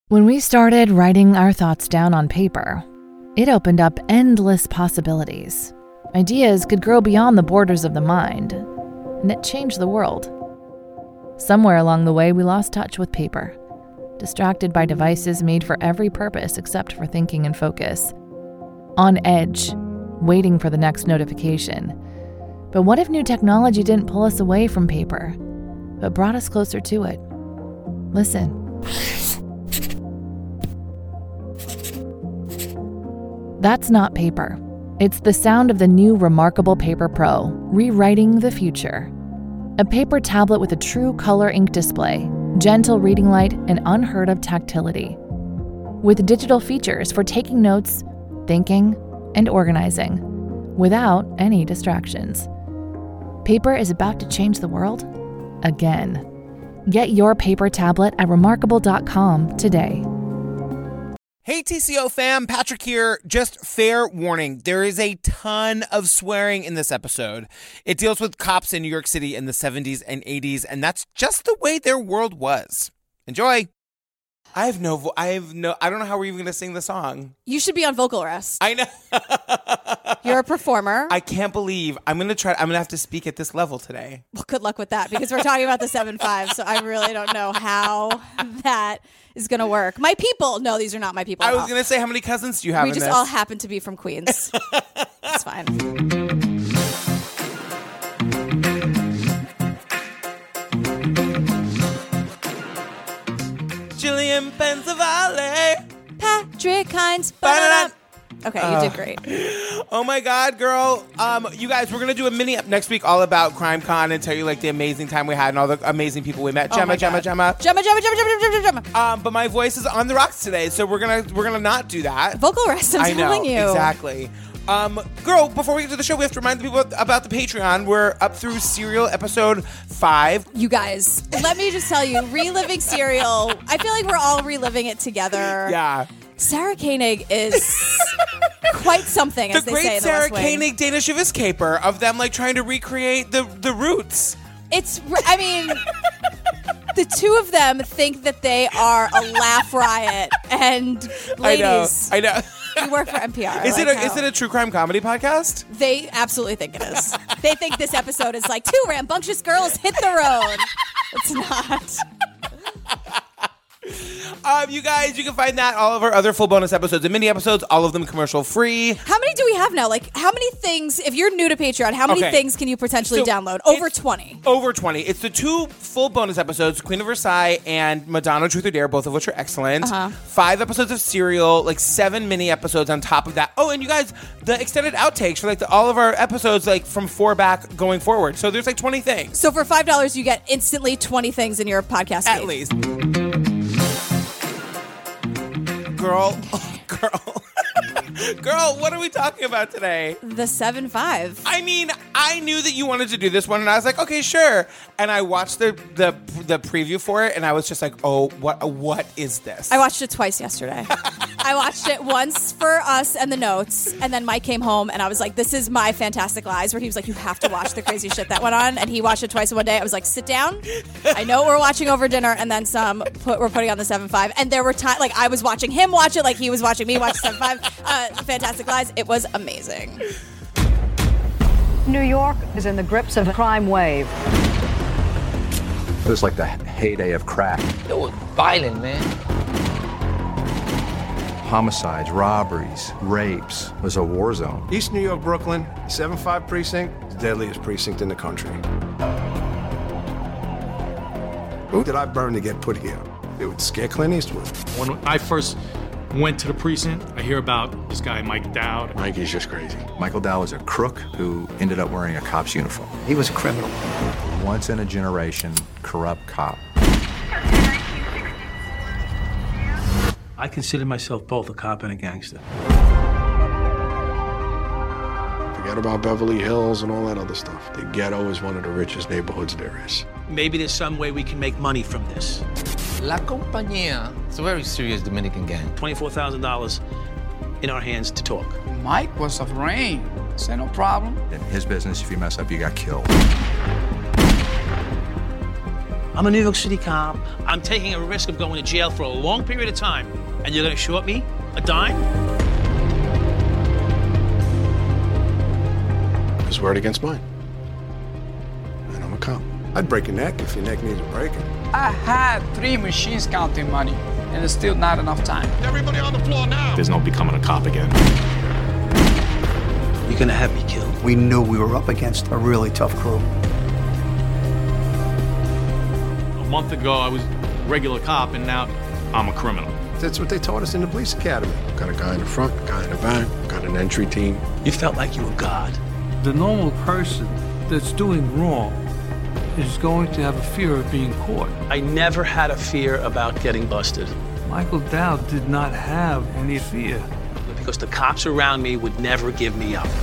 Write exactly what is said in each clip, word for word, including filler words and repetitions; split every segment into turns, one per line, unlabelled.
When we started writing our thoughts down on paper, it opened up endless possibilities. Ideas could grow beyond the borders of the mind, and it changed the world. Somewhere along the way, we lost touch with paper, distracted by devices made for every purpose except for thinking and focus. On edge, waiting for the next notification. But what if new technology didn't pull us away from paper, but brought us closer to it? Listen. That's not paper. It's the sound of the new Remarkable Paper Pro, rewriting the future. A paper tablet with a true color ink display, gentle reading light, and unheard of tactility. With digital features for taking notes, thinking, and organizing, without any distractions. Paper is about to change the world again. Get your paper tablet at remarkable dot com today.
Hey T C O fam, Patrick here. Just fair warning, there is a ton of swearing in this episode. It deals with cops in New York City in the seventies and eighties, and that's just the way their world was. Enjoy. I have no, vo- I have no, I don't know how we're even going to sing the song.
You should be on vocal rest.
I know.
You're a performer.
I can't believe I'm going to try, I'm going to have to speak at this level today.
Well, good luck with that, because we're talking about the seven five, so I really don't know how that is going to work. My people, no, these are not my people.
I was going to say, how many cousins do you have
We
in
just
this?
all happen to be from Queens. It's fine.
Jillian Pensavalle.
Patrick Hines.
Ba-da-da.
Okay, you
Uh,
did great.
Oh my God, girl. Um, you guys, we're going to do a mini up next week all about CrimeCon and tell you like the amazing time we had and all the amazing people we met.
Oh
Gemma,
my
Gemma,
God.
Gemma.
Gemma, Gemma, Gemma, Gemma, Gemma, Gemma, Gemma.
Um, but my voice is on the rocks today, so we're going to we're gonna not do that.
Vocal rest, I'm
I know,
telling you.
exactly. Um, girl, before we get to the show, we have to remind the people about the Patreon. We're up through Serial episode five.
You guys, let me just tell you, reliving Serial, I feel like we're all reliving it together.
Yeah.
Sarah Koenig is quite something, as
The
they say
great
in the
Sarah
West Wing.
Koenig, Dana Shivis caper of them like trying to recreate the, the roots.
It's, I mean, the two of them think that they are a laugh riot. And ladies,
I know. I know.
you work for N P R.
Is
like
it a,
how-
is it a true crime comedy podcast?
They absolutely think it is. They think this episode is like two rambunctious girls hit the road. It's not.
Um, you guys, you can find that, all of our other full bonus episodes and mini episodes, all of them commercial free.
How many do we have now? Like, how many things, if you're new to Patreon, how many
Okay.
things can you potentially
So
download? Over
it's
twenty.
Over twenty. It's the two full bonus episodes, Queen of Versailles and Madonna Truth or Dare, both of which are excellent.
Uh-huh.
Five episodes of Serial, like seven mini episodes on top of that. Oh, and you guys, the extended outtakes for like the, all of our episodes, like from four back going forward. So there's like twenty things.
So for five dollars, you get instantly twenty things in your podcast
At
feed.
least. Girl, oh, girl, girl, what are we talking about today?
The seven five.
I mean, I knew that you wanted to do this one, and I was like, okay, sure. And I watched the the the preview for it, and I was just like, oh, what what is this?
I watched it twice yesterday. I watched it once for us and the notes, and then Mike came home, and I was like, this is my Fantastic Lies, where he was like, you have to watch the crazy shit that went on, and he watched it twice in one day. I was like, sit down. I know we're watching over dinner, and then some. Put, we're putting on the seven five, and there were times, like, I was watching him watch it, like he was watching me watch seven five. Uh, Fantastic Lies. It was amazing.
New York is in the grips of a crime wave.
It was like the heyday of crack.
It was violent, man.
Homicides, robberies, rapes. It was a war zone.
East New York, Brooklyn, seven five precinct, the deadliest precinct in the country. Who did I burn to get put here? It would scare Clint Eastwood.
When I first went to the precinct, I hear about this guy, Mike Dowd.
Mikey's just crazy.
Michael Dow was a crook who ended up wearing a cop's uniform.
He was a criminal.
Once in a generation, corrupt cop.
I consider myself both a cop and a gangster.
Forget about Beverly Hills and all that other stuff. The ghetto is one of the richest neighborhoods there is.
Maybe there's some way we can make money from this.
La Compañía. It's a very serious Dominican gang.
twenty-four thousand dollars in our hands to talk.
Mike was of rain. Say no problem.
In his business, if you mess up, you got killed.
I'm a New York City cop. I'm taking a risk of going to jail for a long period of time, and you're going to short me a dime?
I swear it against mine. And I'm a cop.
I'd break a neck if your neck needs breaking.
I had three machines counting money, and it's still not enough time.
Everybody on the floor now!
There's no becoming a cop again.
You're going to have me killed.
We knew we were up against a really tough crew.
A month ago, I was a regular cop, and now I'm a criminal.
That's what they taught us in the police academy.
Got a guy in the front, a guy in the back, got an entry team.
You felt like you were God.
The normal person that's doing wrong is going to have a fear of being caught.
I never had a fear about getting busted.
Michael Dowd did not have any fear.
Because the cops around me would never give me up.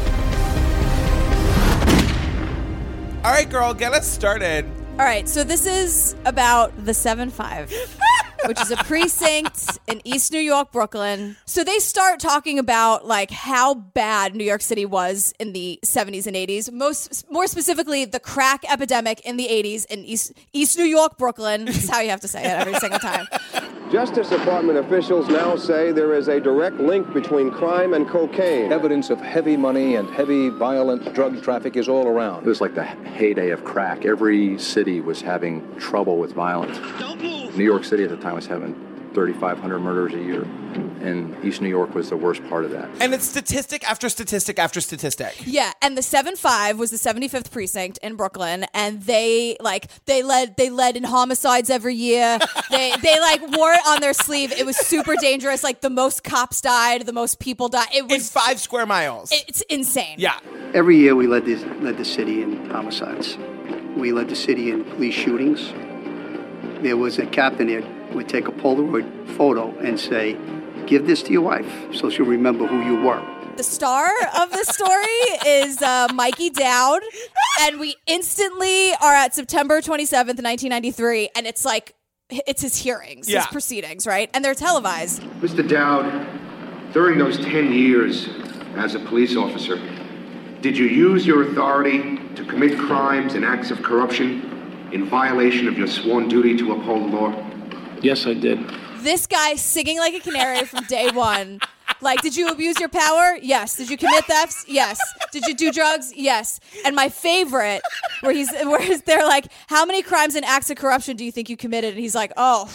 All right, girl, get us started.
All right, so this is about the seven five, which is a precinct in East New York, Brooklyn. So they start talking about like how bad New York City was in the seventies and eighties. Most, more specifically, the crack epidemic in the eighties in East East New York, Brooklyn. That's how you have to say it every single time.
Justice Department officials now say there is a direct link between crime and cocaine.
Evidence of heavy money and heavy violent drug traffic is all around.
It was like the heyday of crack. Every city was having trouble with violence. New York City at the time was having thirty-five hundred murders a year, and East New York was the worst part of that.
And it's statistic after statistic after statistic.
Yeah, and the seven five was the seventy-fifth precinct in Brooklyn, and they like they led they led in homicides every year. they they like wore it on their sleeve. It was super dangerous. Like the most cops died, the most people died. It was
in five square miles.
It's insane.
Yeah.
Every year we led, this, led the city in homicides. We led the city in police shootings. There was a captain there who would take a Polaroid photo and say, give this to your wife so she'll remember who you were.
The star of this story is uh, Mikey Dowd, and we instantly are at September twenty-seventh, nineteen ninety-three, and it's like, it's his hearings,
yeah.
his proceedings, right? And they're televised.
Mister Dowd, during those ten years as a police officer, did you use your authority to commit crimes and acts of corruption in violation of your sworn duty to uphold the law?
Yes, I did.
This guy singing like a canary from day one. Like, did you abuse your power? Yes. Did you commit thefts? Yes. Did you do drugs? Yes. And my favorite, where he's where they're like, how many crimes and acts of corruption do you think you committed? And he's like, oh,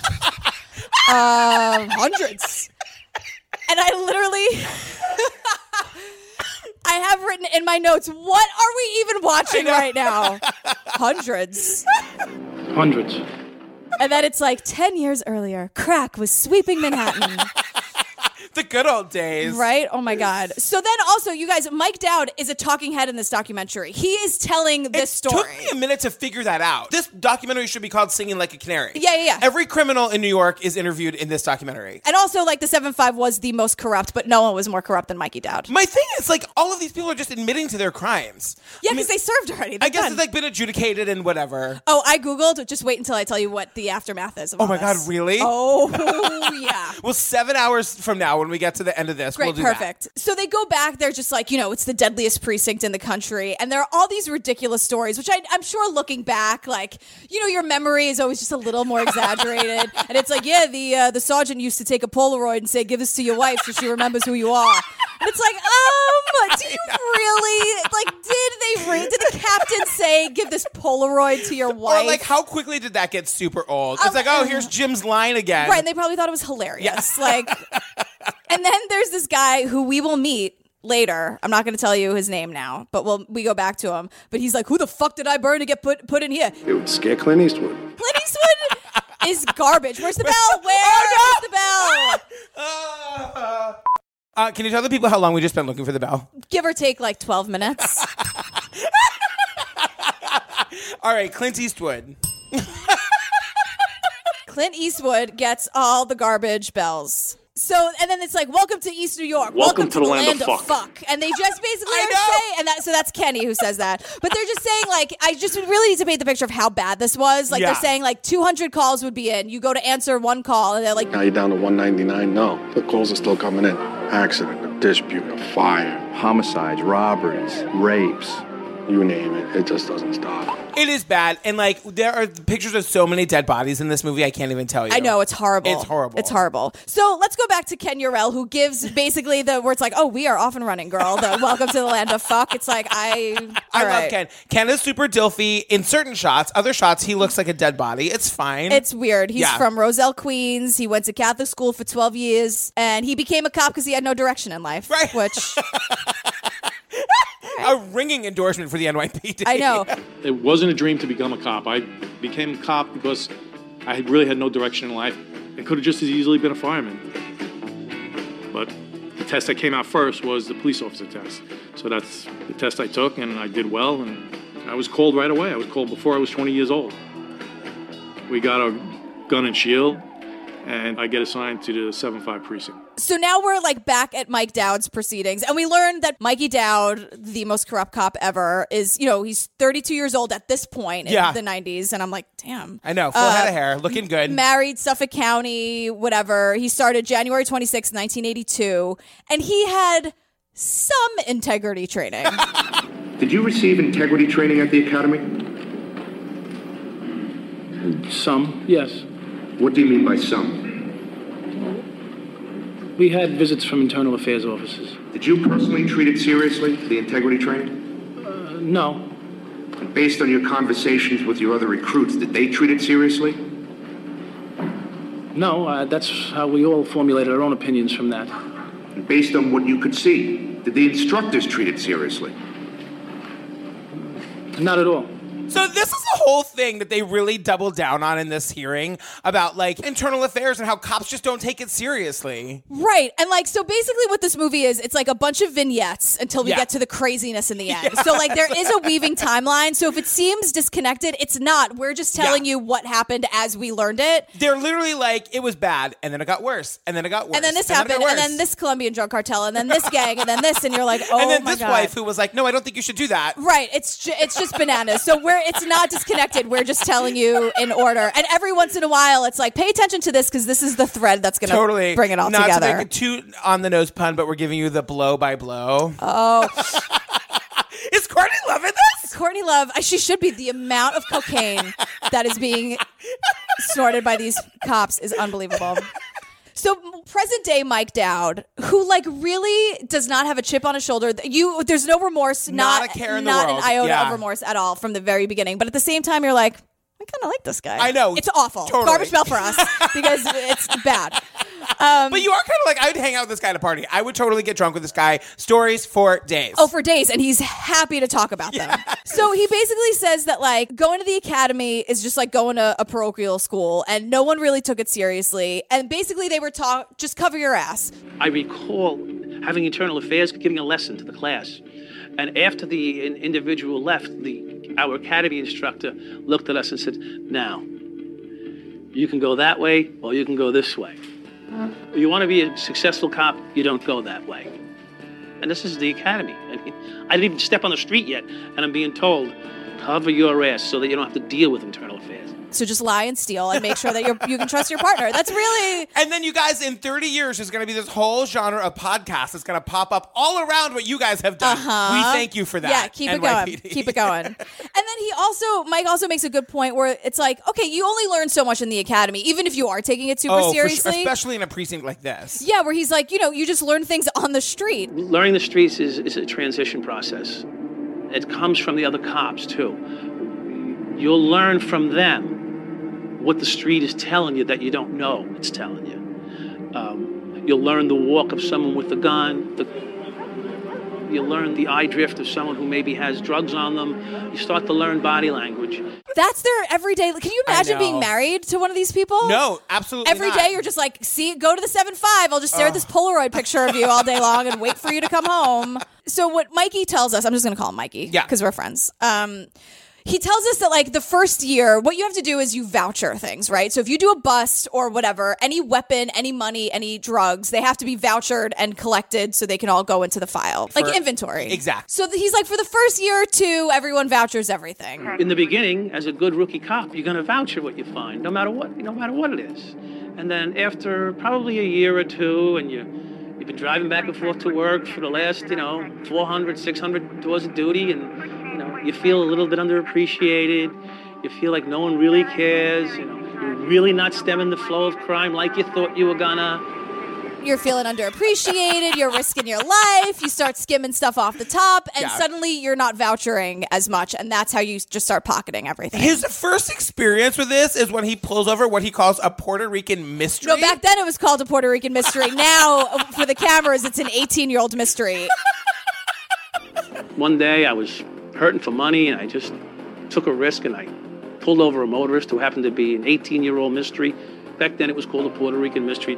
uh, hundreds. And I literally, I have written in my notes, what are we even watching right now? Hundreds.
Hundreds.
And then it's like ten years earlier, crack was sweeping Manhattan.
The good old days.
Right? Oh my God. So then also, you guys, Mike Dowd is a talking head in this documentary. He is telling this
it
story.
It took me a minute to figure that out. This documentary should be called Singing Like a Canary.
Yeah, yeah, yeah.
Every criminal in New York is interviewed in this documentary.
And also, like, the seven five was the most corrupt, but no one was more corrupt than Mikey Dowd.
My thing is, like, all of these people are just admitting to their crimes.
Yeah, because I mean, they served already. They're
I guess
done.
it's, like, been adjudicated and whatever.
Oh, I Googled. Just wait until I tell you what the aftermath is of
Oh
all
my
this.
God, really?
Oh, yeah.
Well, seven hours from now, when we get to the end of this,
Great,
we'll do
perfect.
that.
So they go back. They're just like, you know, it's the deadliest precinct in the country. And there are all these ridiculous stories, which I, I'm sure looking back, like, you know, your memory is always just a little more exaggerated. And it's like, yeah, the uh, the sergeant used to take a Polaroid and say, give this to your wife so she remembers who you are. And it's like, um, do you really, like, did they, re- did the captain say, give this Polaroid to your wife?
Or, like, how quickly did that get super old? It's um, like, oh, here's Jim's line again.
Right, and they probably thought it was hilarious.
Yeah.
Like, and then there's this guy who we will meet later. I'm not going to tell you his name now, but we'll we go back to him. But he's like, who the fuck did I burn to get put put in here?
It would scare Clint Eastwood.
Clint Eastwood is garbage. Where's the bell? Where oh, no! is the bell?
Uh, uh, can you tell the people how long we just been looking for the bell?
Give or take like twelve minutes.
All right, Clint Eastwood.
Clint Eastwood gets all the garbage bells. So, and then it's like, welcome to East New York.
Welcome, welcome to, to the land, land of, of fuck.
fuck. And they just basically are saying, and that, so that's Kenny who says that. But they're just saying, like, I just really need to paint the picture of how bad this was. Like, yeah. they're saying, like, two hundred calls would be in. You go to answer one call, and they're like,
now you're down to one ninety-nine? No. The calls are still coming in. Accident, a dispute, a fire.
Homicides, robberies, rapes.
you name it. It just doesn't stop.
It is bad. And, like, there are pictures of so many dead bodies in this movie, I can't even tell you.
I know, it's horrible.
It's horrible.
It's horrible. So let's go back to Ken Urell, who gives basically the where it's like, oh, we are off and running, girl. The welcome to the land of fuck. It's like, I...
I
right.
love Ken. Ken is super dilfy in certain shots. Other shots, he looks like a dead body. It's fine.
It's weird. He's
Yeah.
from Roselle, Queens. He went to Catholic school for twelve years, and he became a cop because he had no direction in life.
Right.
Which...
A ringing endorsement for the N Y P D.
I know.
It wasn't a dream to become a cop. I became a cop because I really had no direction in life. I could have just as easily been a fireman. But the test that came out first was the police officer test. So that's the test I took, and I did well, and I was called right away. I was called before I was twenty years old. We got a gun and shield, and I get assigned to the seven five precinct.
So now we're like back at Mike Dowd's proceedings, and we learned that Mikey Dowd, the most corrupt cop ever, is, you know, he's thirty-two years old at this point in
Yeah.
the nineties, and I'm like, damn.
I know. Full
Uh,
head of hair. Looking good.
Married, Suffolk County, whatever. He started January twenty-sixth, nineteen eighty-two, and he had some integrity training.
Did you receive integrity training at the academy?
Some, yes.
What do you mean by some?
We had visits from internal affairs officers.
Did you personally treat it seriously, the integrity training?
Uh, no.
And based on your conversations with your other recruits, did they treat it seriously?
No, uh, that's how we all formulated our own opinions from that.
And based on what you could see, did the instructors treat it seriously?
Not at all.
So this is the whole thing that they really doubled down on in this hearing about, like, internal affairs and how cops just don't take it seriously.
Right. And like, so basically what this movie is, it's like a bunch of vignettes until we
Yeah.
get to the craziness in the end.
Yes.
So like there is a weaving timeline. So if it seems disconnected, it's not. We're just telling
Yeah.
you what happened as we learned it.
They're literally like, it was bad, and then it got worse, and then it got worse.
And then this
it
happened,
got
and then
worse.
this Colombian drug cartel, and then this gang, and then this, and you're like, oh
and then
my
this
God.
wife who was like, no, I don't think you should do that.
Right, it's ju- it's just bananas. So we're it's not disconnected. We're just telling you in order. And every once in a while, it's like, pay attention to this because this is the thread that's going to
Totally.
bring it all
Not
together.
to make a too on the nose pun, but we're giving you the blow by blow.
Oh.
Is Courtney Love in this?
Courtney Love, she should be. The amount of cocaine that is being snorted by these cops is unbelievable. So present day Mike Dowd, who like really does not have a chip on his shoulder. You, there's no remorse,
Not
not,
a care in the
not
world.
an iota
Yeah.
of remorse at all from the very beginning. But at the same time, you're like, I kind of like this guy.
I know.
It's awful.
Totally.
Garbage bell for us because it's bad. Um,
But you are kind of like, I would hang out with this guy at a party. I would totally get drunk with this guy. Stories for days.
Oh, for days. And he's happy to talk about them. So he basically says that, like, going to the academy is just like going to a parochial school, and no one really took it seriously. And basically, they were taught, just cover your ass.
I recall having internal affairs giving a lesson to the class. And after the in- individual left, the our academy instructor looked at us and said, now, you can go that way or you can go this way. You want to be a successful cop, you don't go that way. And this is the academy. I mean, I didn't even step on the street yet, and I'm being told, cover your ass so that you don't have to deal with internal affairs.
So just lie and steal and make sure that you're, you can trust your partner. That's really...
And then you guys, in thirty years, there's going to be this whole genre of podcasts that's going to pop up all around what you guys have done.
Uh-huh.
We thank you for that.
Yeah, keep
N Y P D.
it going. Keep it going. And then he also, Mike also makes a good point where it's like, okay, you only learn so much in the academy, even if you are taking it super
oh, for
seriously.
sure, especially in a precinct like this.
Yeah, where he's like, you know, you just learn things on the street.
Learning the streets is, is a transition process. It comes from the other cops, too. You'll learn from them what the street is telling you that you don't know it's telling you. Um, you'll learn the walk of someone with a gun. The, you'll learn the eye drift of someone who maybe has drugs on them. You start to learn body language.
That's their everyday. Can you imagine
know.
being married to one of these people?
No, absolutely
Every
not.
day you're just like, see, go to the seven five. I'll just stare at this Polaroid picture of you all day long and wait for you to come home. So what Mikey tells us, I'm just going to call him Mikey
Yeah.
because we're friends. Um, he tells us that like the first year, what you have to do is you voucher things, right? So if you do a bust or whatever, any weapon, any money, any drugs, they have to be vouchered and collected so they can all go into the file.
For-
like inventory.
Exactly.
So th- he's like, for the first year or two, everyone vouchers everything.
In the beginning, as a good rookie cop, you're going to voucher what you find, no matter what, no matter what it is. And then after probably a year or two, and you, you've been driving back and forth to work for the last, you know, four hundred, six hundred tours of duty, and, you know, you feel a little bit underappreciated. You feel like no one really cares. You know, you're really not stemming the flow of crime like you thought you were gonna.
You're feeling underappreciated. You're risking your life. You start skimming stuff off the top, and
Yeah.
suddenly you're not vouchering as much, and that's how you just start pocketing everything.
His first experience with this is when he pulls over what he calls a Puerto Rican mystery.
No, back then it was called a Puerto Rican mystery. Now, for the cameras, it's an eighteen-year-old mystery.
One day I was hurting for money, and I just took a risk, and I pulled over a motorist who happened to be an eighteen-year-old mystery. Back then it was called a Puerto Rican mystery.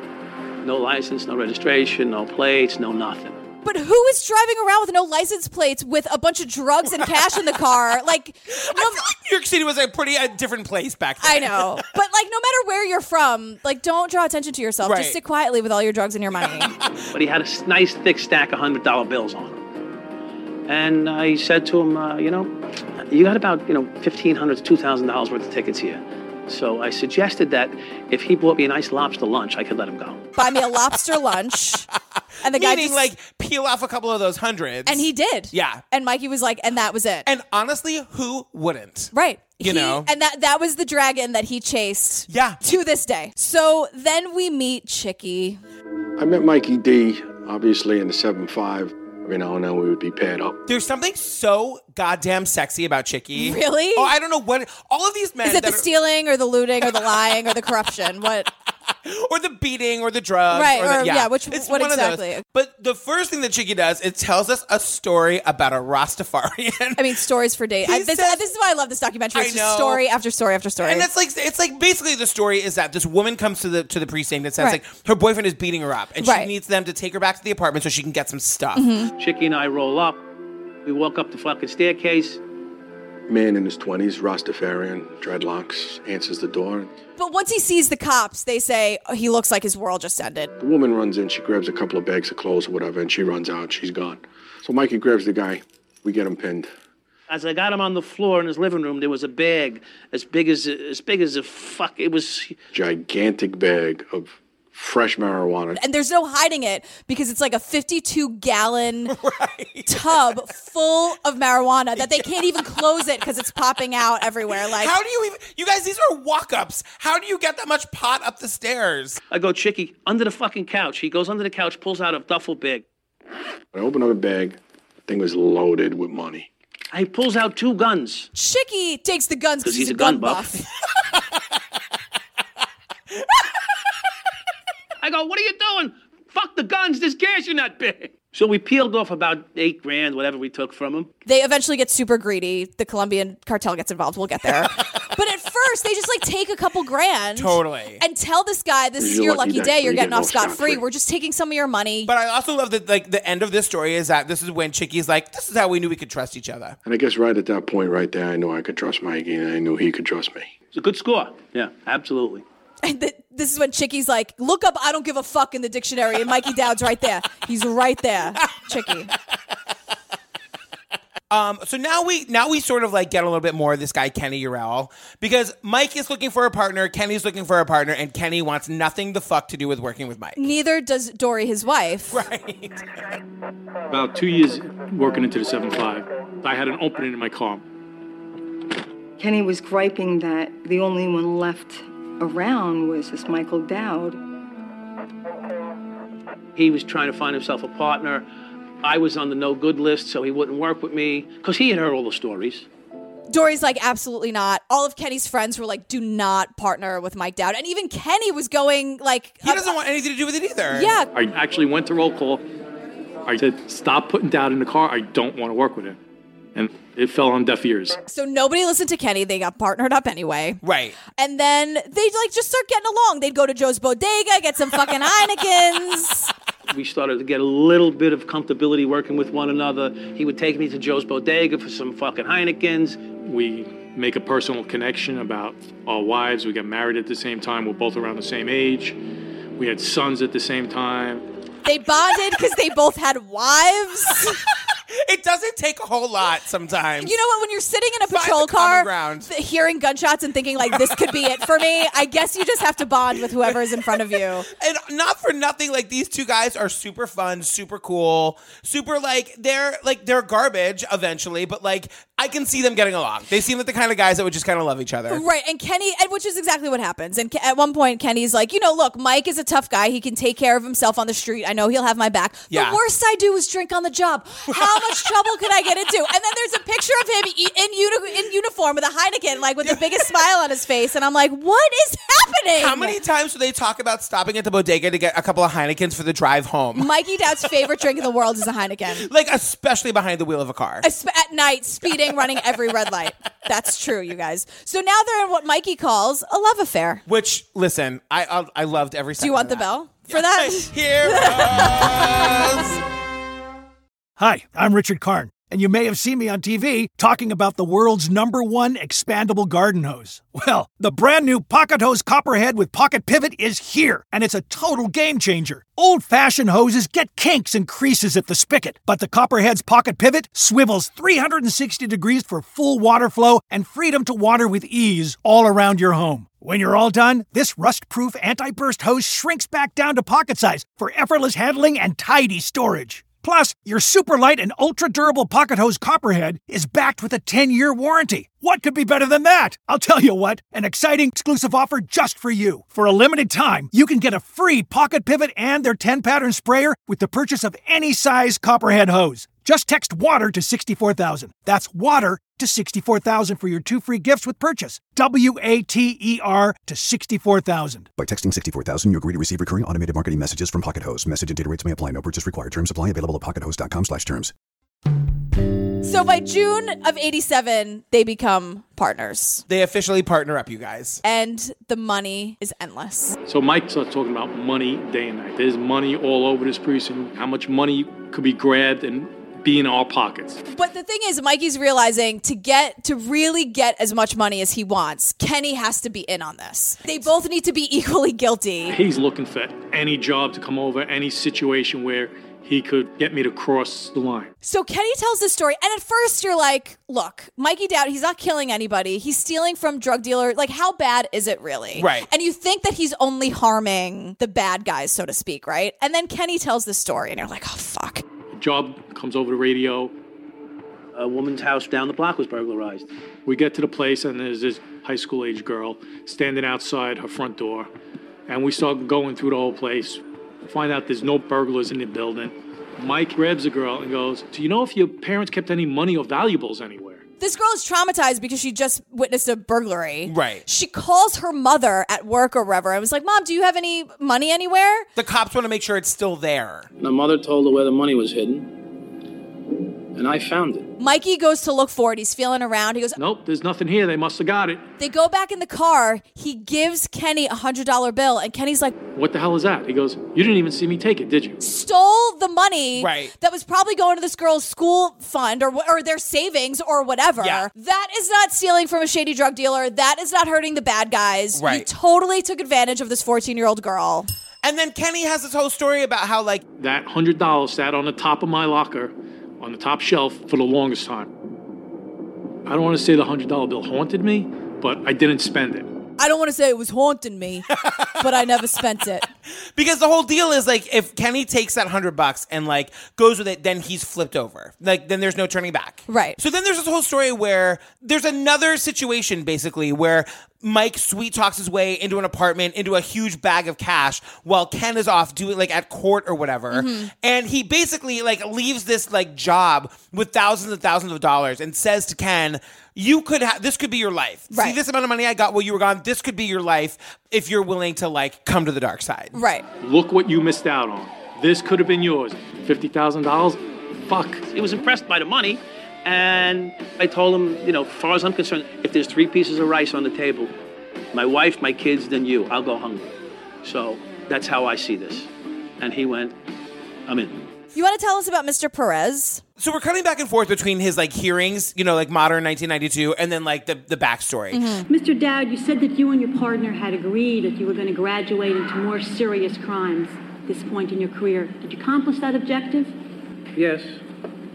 No license, no registration, no plates, no nothing.
But who is driving around with no license plates with a bunch of drugs and cash in the car? Like,
I feel like New York City was a pretty uh, different place back then.
I know. But, like, no matter where you're from, like, don't draw attention to yourself.
Right.
Just sit quietly with all your drugs and your money.
But he had a s- nice thick stack of one hundred dollar bills on him. And I said to him, uh, you know, you got about, you know, fifteen hundred to two thousand dollars worth of tickets here. So I suggested that if he bought me a nice lobster lunch, I could let him go.
Buy me a lobster lunch. And the guy
Meaning,
just,
like, peel off a couple of those hundreds.
And he did.
Yeah.
And Mikey was like, and that was it.
And honestly, who wouldn't?
Right.
You
He-
know?
And that that was the dragon that he chased.
Yeah.
To this day. So then we meet Chicky.
I met Mikey D, obviously, in the seven five. Every now and then we would be paired up.
There's something so goddamn sexy about Chicky.
Really?
Oh, I don't know what. All of these men.
Is it
that
the
are-
stealing or the looting or the lying or the corruption? What?
Or the beating or the drugs.
Right,
Or the,
or-
yeah.
yeah, which-
It's
what
one of those.
exactly?
But the first thing that Chicky does, it tells us a story about a Rastafarian.
I mean, stories for days. I,
He
this,
says-
this is why I love this documentary. It's
I
just
know.
story after story after story.
And it's like it's like basically the story is that this woman comes to the to the precinct and says
Right.
like her boyfriend is beating her up and
Right.
she needs them to take her back to the apartment so she can get some stuff.
Mm-hmm.
Chicky and I roll up. We walk up the fucking staircase.
Man in his twenties, Rastafarian, dreadlocks, answers the door.
But once he sees the cops, they say, oh, he looks like his world just ended.
The woman runs in, she grabs a couple of bags of clothes or whatever, and she runs out. She's gone. So Mikey grabs the guy. We get him pinned.
As I got him on the floor in his living room, there was a bag as big as as big as a fuck. It was
Gigantic bag of fresh marijuana.
And there's no hiding it because it's like a fifty-two gallon tub full of marijuana that they can't even close it because it's popping out everywhere. Like,
How do you even? You guys, these are walk-ups. How do you get that much pot up the stairs?
I go, Chicky, under the fucking couch. He goes under the couch, pulls out a duffel bag.
I open up a bag. The thing was loaded with money.
He pulls out two guns.
Chicky takes the guns because
Because
he's, a gun, buff.
I go, what are you doing? Fuck the guns. There's gas in that bag. So we peeled off about eight grand, whatever we took from him.
They eventually get super greedy. The Colombian cartel gets involved. We'll get there. But at first, they just like take a couple grand.
Totally.
And tell this guy, this is
Your
your
lucky
lucky
day.
day. You're
You
getting
get
off
off
scot-free.
scot-free.
We're just taking some of your money.
But I also love that like the end of this story is that this is when Chicky's like, this is how we knew we could trust each other.
And I guess right at that point right there, I knew I could trust Mikey, and I knew he could trust me.
It's a good score. Yeah, absolutely.
And th- this is when Chicky's like, look up I don't give a fuck in the dictionary. And Mikey Dowd's right there. He's right there. Chicky.
Um, so now we now we sort of like get a little bit more of this guy Kenny Urell because Mike is looking for a partner, Kenny's looking for a partner, and Kenny wants nothing the fuck to do with working with Mike.
Neither does Dory, his wife.
Right.
About two years working into the seven five, I had an opening in my car.
Kenny was griping that the only one left around was this Michael Dowd.
He was trying to find himself a partner. I was on the no good list, so he wouldn't work with me because he had heard all the stories.
Dory's like, absolutely not. All of Kenny's friends were like, do not partner with Mike Dowd. And even Kenny was going like...
He doesn't want anything to do with it either.
Yeah.
I actually went to roll call. I said, stop putting Dowd in the car. I don't want to work with him. And it fell on deaf ears.
So nobody listened to Kenny. They got partnered up anyway.
Right.
And then they like just start getting along. They'd go to Joe's Bodega, get some fucking Heinekens.
We started to get a little bit of comfortability working with one another. He would take me to Joe's Bodega for some fucking Heinekens.
We make a personal connection about our wives. We got married at the same time. We're both around the same age. We had sons at the same time.
They bonded because they both had wives.
It doesn't take a whole lot sometimes.
You know what? When you're sitting in a
Find
patrol
the common
car,
ground.
th- hearing gunshots and thinking like this could be it for me, I guess you just have to bond with whoever is in front of you.
And not for nothing, like these two guys are super fun, super cool, super like they're like they're garbage eventually, but like I can see them getting along. They seem like the kind of guys that would just kind of love each other.
Right, and Kenny, and which is exactly what happens. And Ke- at one point, Kenny's like, you know, look, Mike is a tough guy. He can take care of himself on the street. I know he'll have my back.
Yeah.
The worst I do is drink on the job. How much trouble could I get into? And then there's a picture of him e- in, uni- in uniform with a Heineken, like with the biggest smile on his face. And I'm like, what is happening?
How many times do they talk about stopping at the bodega to get a couple of Heinekens for the drive home?
Mikey Dowd's favorite drink in the world is a Heineken.
Like, especially behind the wheel of a car.
Espe- At night, speeding, running every red light. That's true, you guys. So now they're in what Mikey calls a love affair.
Which, listen, I I, I loved every second.
Do you want
of
the
that.
bell for that?
Here
Hi, I'm Richard Karn, and you may have seen me on T V talking about the world's number one expandable garden hose. Well, the brand new Pocket Hose Copperhead with Pocket Pivot is here, and it's a total game changer. Old-fashioned hoses get kinks and creases at the spigot, but the Copperhead's Pocket Pivot swivels three hundred sixty degrees for full water flow and freedom to water with ease all around your home. When you're all done, this rust-proof anti-burst hose shrinks back down to pocket size for effortless handling and tidy storage. Plus, your super light and ultra-durable Pocket Hose Copperhead is backed with a ten-year warranty. What could be better than that? I'll tell you what, an exciting exclusive offer just for you. For a limited time, you can get a free Pocket Pivot and their ten-pattern sprayer with the purchase of any size Copperhead hose. Just text WATER to sixty-four thousand. That's WATER to sixty-four thousand for your two free gifts with purchase. W A T E R to sixty-four thousand.
By texting sixty-four thousand, you agree to receive recurring automated marketing messages from Pocket Hose. Message and data rates may apply. No purchase required. Terms apply. Available at pockethose.com slash terms.
So by June of eighty-seven, they become partners.
They officially partner up, you guys.
And the money is endless.
So Mike starts talking about money day and night. There's money all over this precinct. How much money could be grabbed and be in our pockets.
But the thing is, Mikey's realizing to get to really get as much money as he wants, Kenny has to be in on this. They both need to be equally guilty.
He's looking for any job to come over, any situation where he could get me to cross the line.
So Kenny tells this story, and at first you're like, look, Mikey Dowd, he's not killing anybody. He's stealing from drug dealers. Like, how bad is it really?
Right.
And you think that he's only harming the bad guys, so to speak, right? And then Kenny tells this story, and you're like, oh, fuck.
Job comes over the radio.
A woman's house down the block was burglarized.
We get to the place, and there's this high school age girl standing outside her front door. And we start going through the whole place. Find out there's no burglars in the building. Mike grabs the girl and goes, do you know if your parents kept any money or valuables anywhere?
This girl is traumatized because she just witnessed a burglary.
Right.
She calls her mother at work or wherever. I was like, Mom, do you have any money anywhere?
The cops want to make sure it's still there.
My mother told her where the money was hidden, and I found it.
Mikey goes to look for it. He's feeling around. He goes,
nope, there's nothing here. They must have got it.
They go back in the car. He gives Kenny a one hundred dollar bill, and Kenny's like,
what the hell is that? He goes, you didn't even see me take it, did you?
Stole the money
right.
that was probably going to this girl's school fund or, or their savings or whatever.
Yeah.
That is not stealing from a shady drug dealer. That is not hurting the bad guys.
Right.
You totally took advantage of this fourteen-year-old girl.
And then Kenny has this whole story about how, like,
that one hundred dollars sat on the top of my locker, on the top shelf, for the longest time. I don't want to say the one hundred dollar bill haunted me, but I didn't spend it.
I don't want to say it was haunting me, but I never spent it.
Because the whole deal is, like, if Kenny takes that hundred bucks and, like, goes with it, then he's flipped over. Like, then there's no turning back.
Right.
So then there's this whole story where there's another situation, basically, where Mike sweet talks his way into an apartment, into a huge bag of cash, while Ken is off doing, like, at court or whatever.
Mm-hmm.
And he basically, like, leaves this, like, job with thousands and thousands of dollars and says to Ken, you could have, this could be your life.
Right.
See this amount of money I got while you were gone? This could be your life if you're willing to, like, come to the dark side.
Right.
Look what you missed out on. This could have been yours. fifty thousand dollars? Fuck.
He was impressed by the money, and I told him, you know, as far as I'm concerned, if there's three pieces of rice on the table, my wife, my kids, then you, I'll go hungry. So that's how I see this. And he went, I'm in.
You want to tell us about Mister Perez?
So we're cutting back and forth between his, like, hearings, you know, like modern nineteen ninety-two, and then, like, the, the backstory.
Mm-hmm. Mister Dowd, you said that you and your partner had agreed that you were going to graduate into more serious crimes at this point in your career. Did you accomplish that objective?
Yes.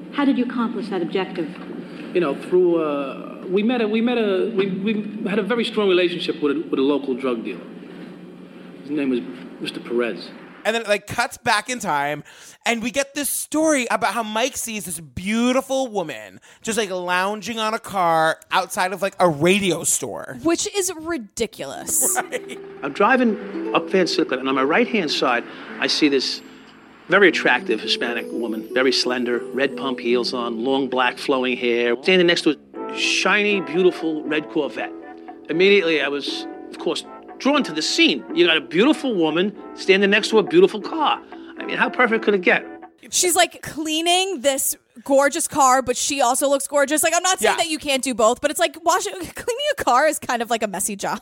How did you accomplish that objective?
You know, through uh, we met a we met a we, we had a very strong relationship with a, with a local drug dealer. His name was Mister Perez.
And then it like cuts back in time, and we get this story about how Mike sees this beautiful woman just like lounging on a car outside of like a radio store.
Which is ridiculous.
Right.
I'm driving up Van Sicklen, and on my right-hand side, I see this very attractive Hispanic woman, very slender, red pump heels on, long black flowing hair, standing next to a shiny, beautiful red Corvette. Immediately, I was, of course, drawn to the scene. You got a beautiful woman standing next to a beautiful car. I mean, how perfect could it get?
She's like cleaning this gorgeous car, but she also looks gorgeous. Like, I'm not saying
Yeah.
that you can't do both, but it's like washing, cleaning a car is kind of like a messy job.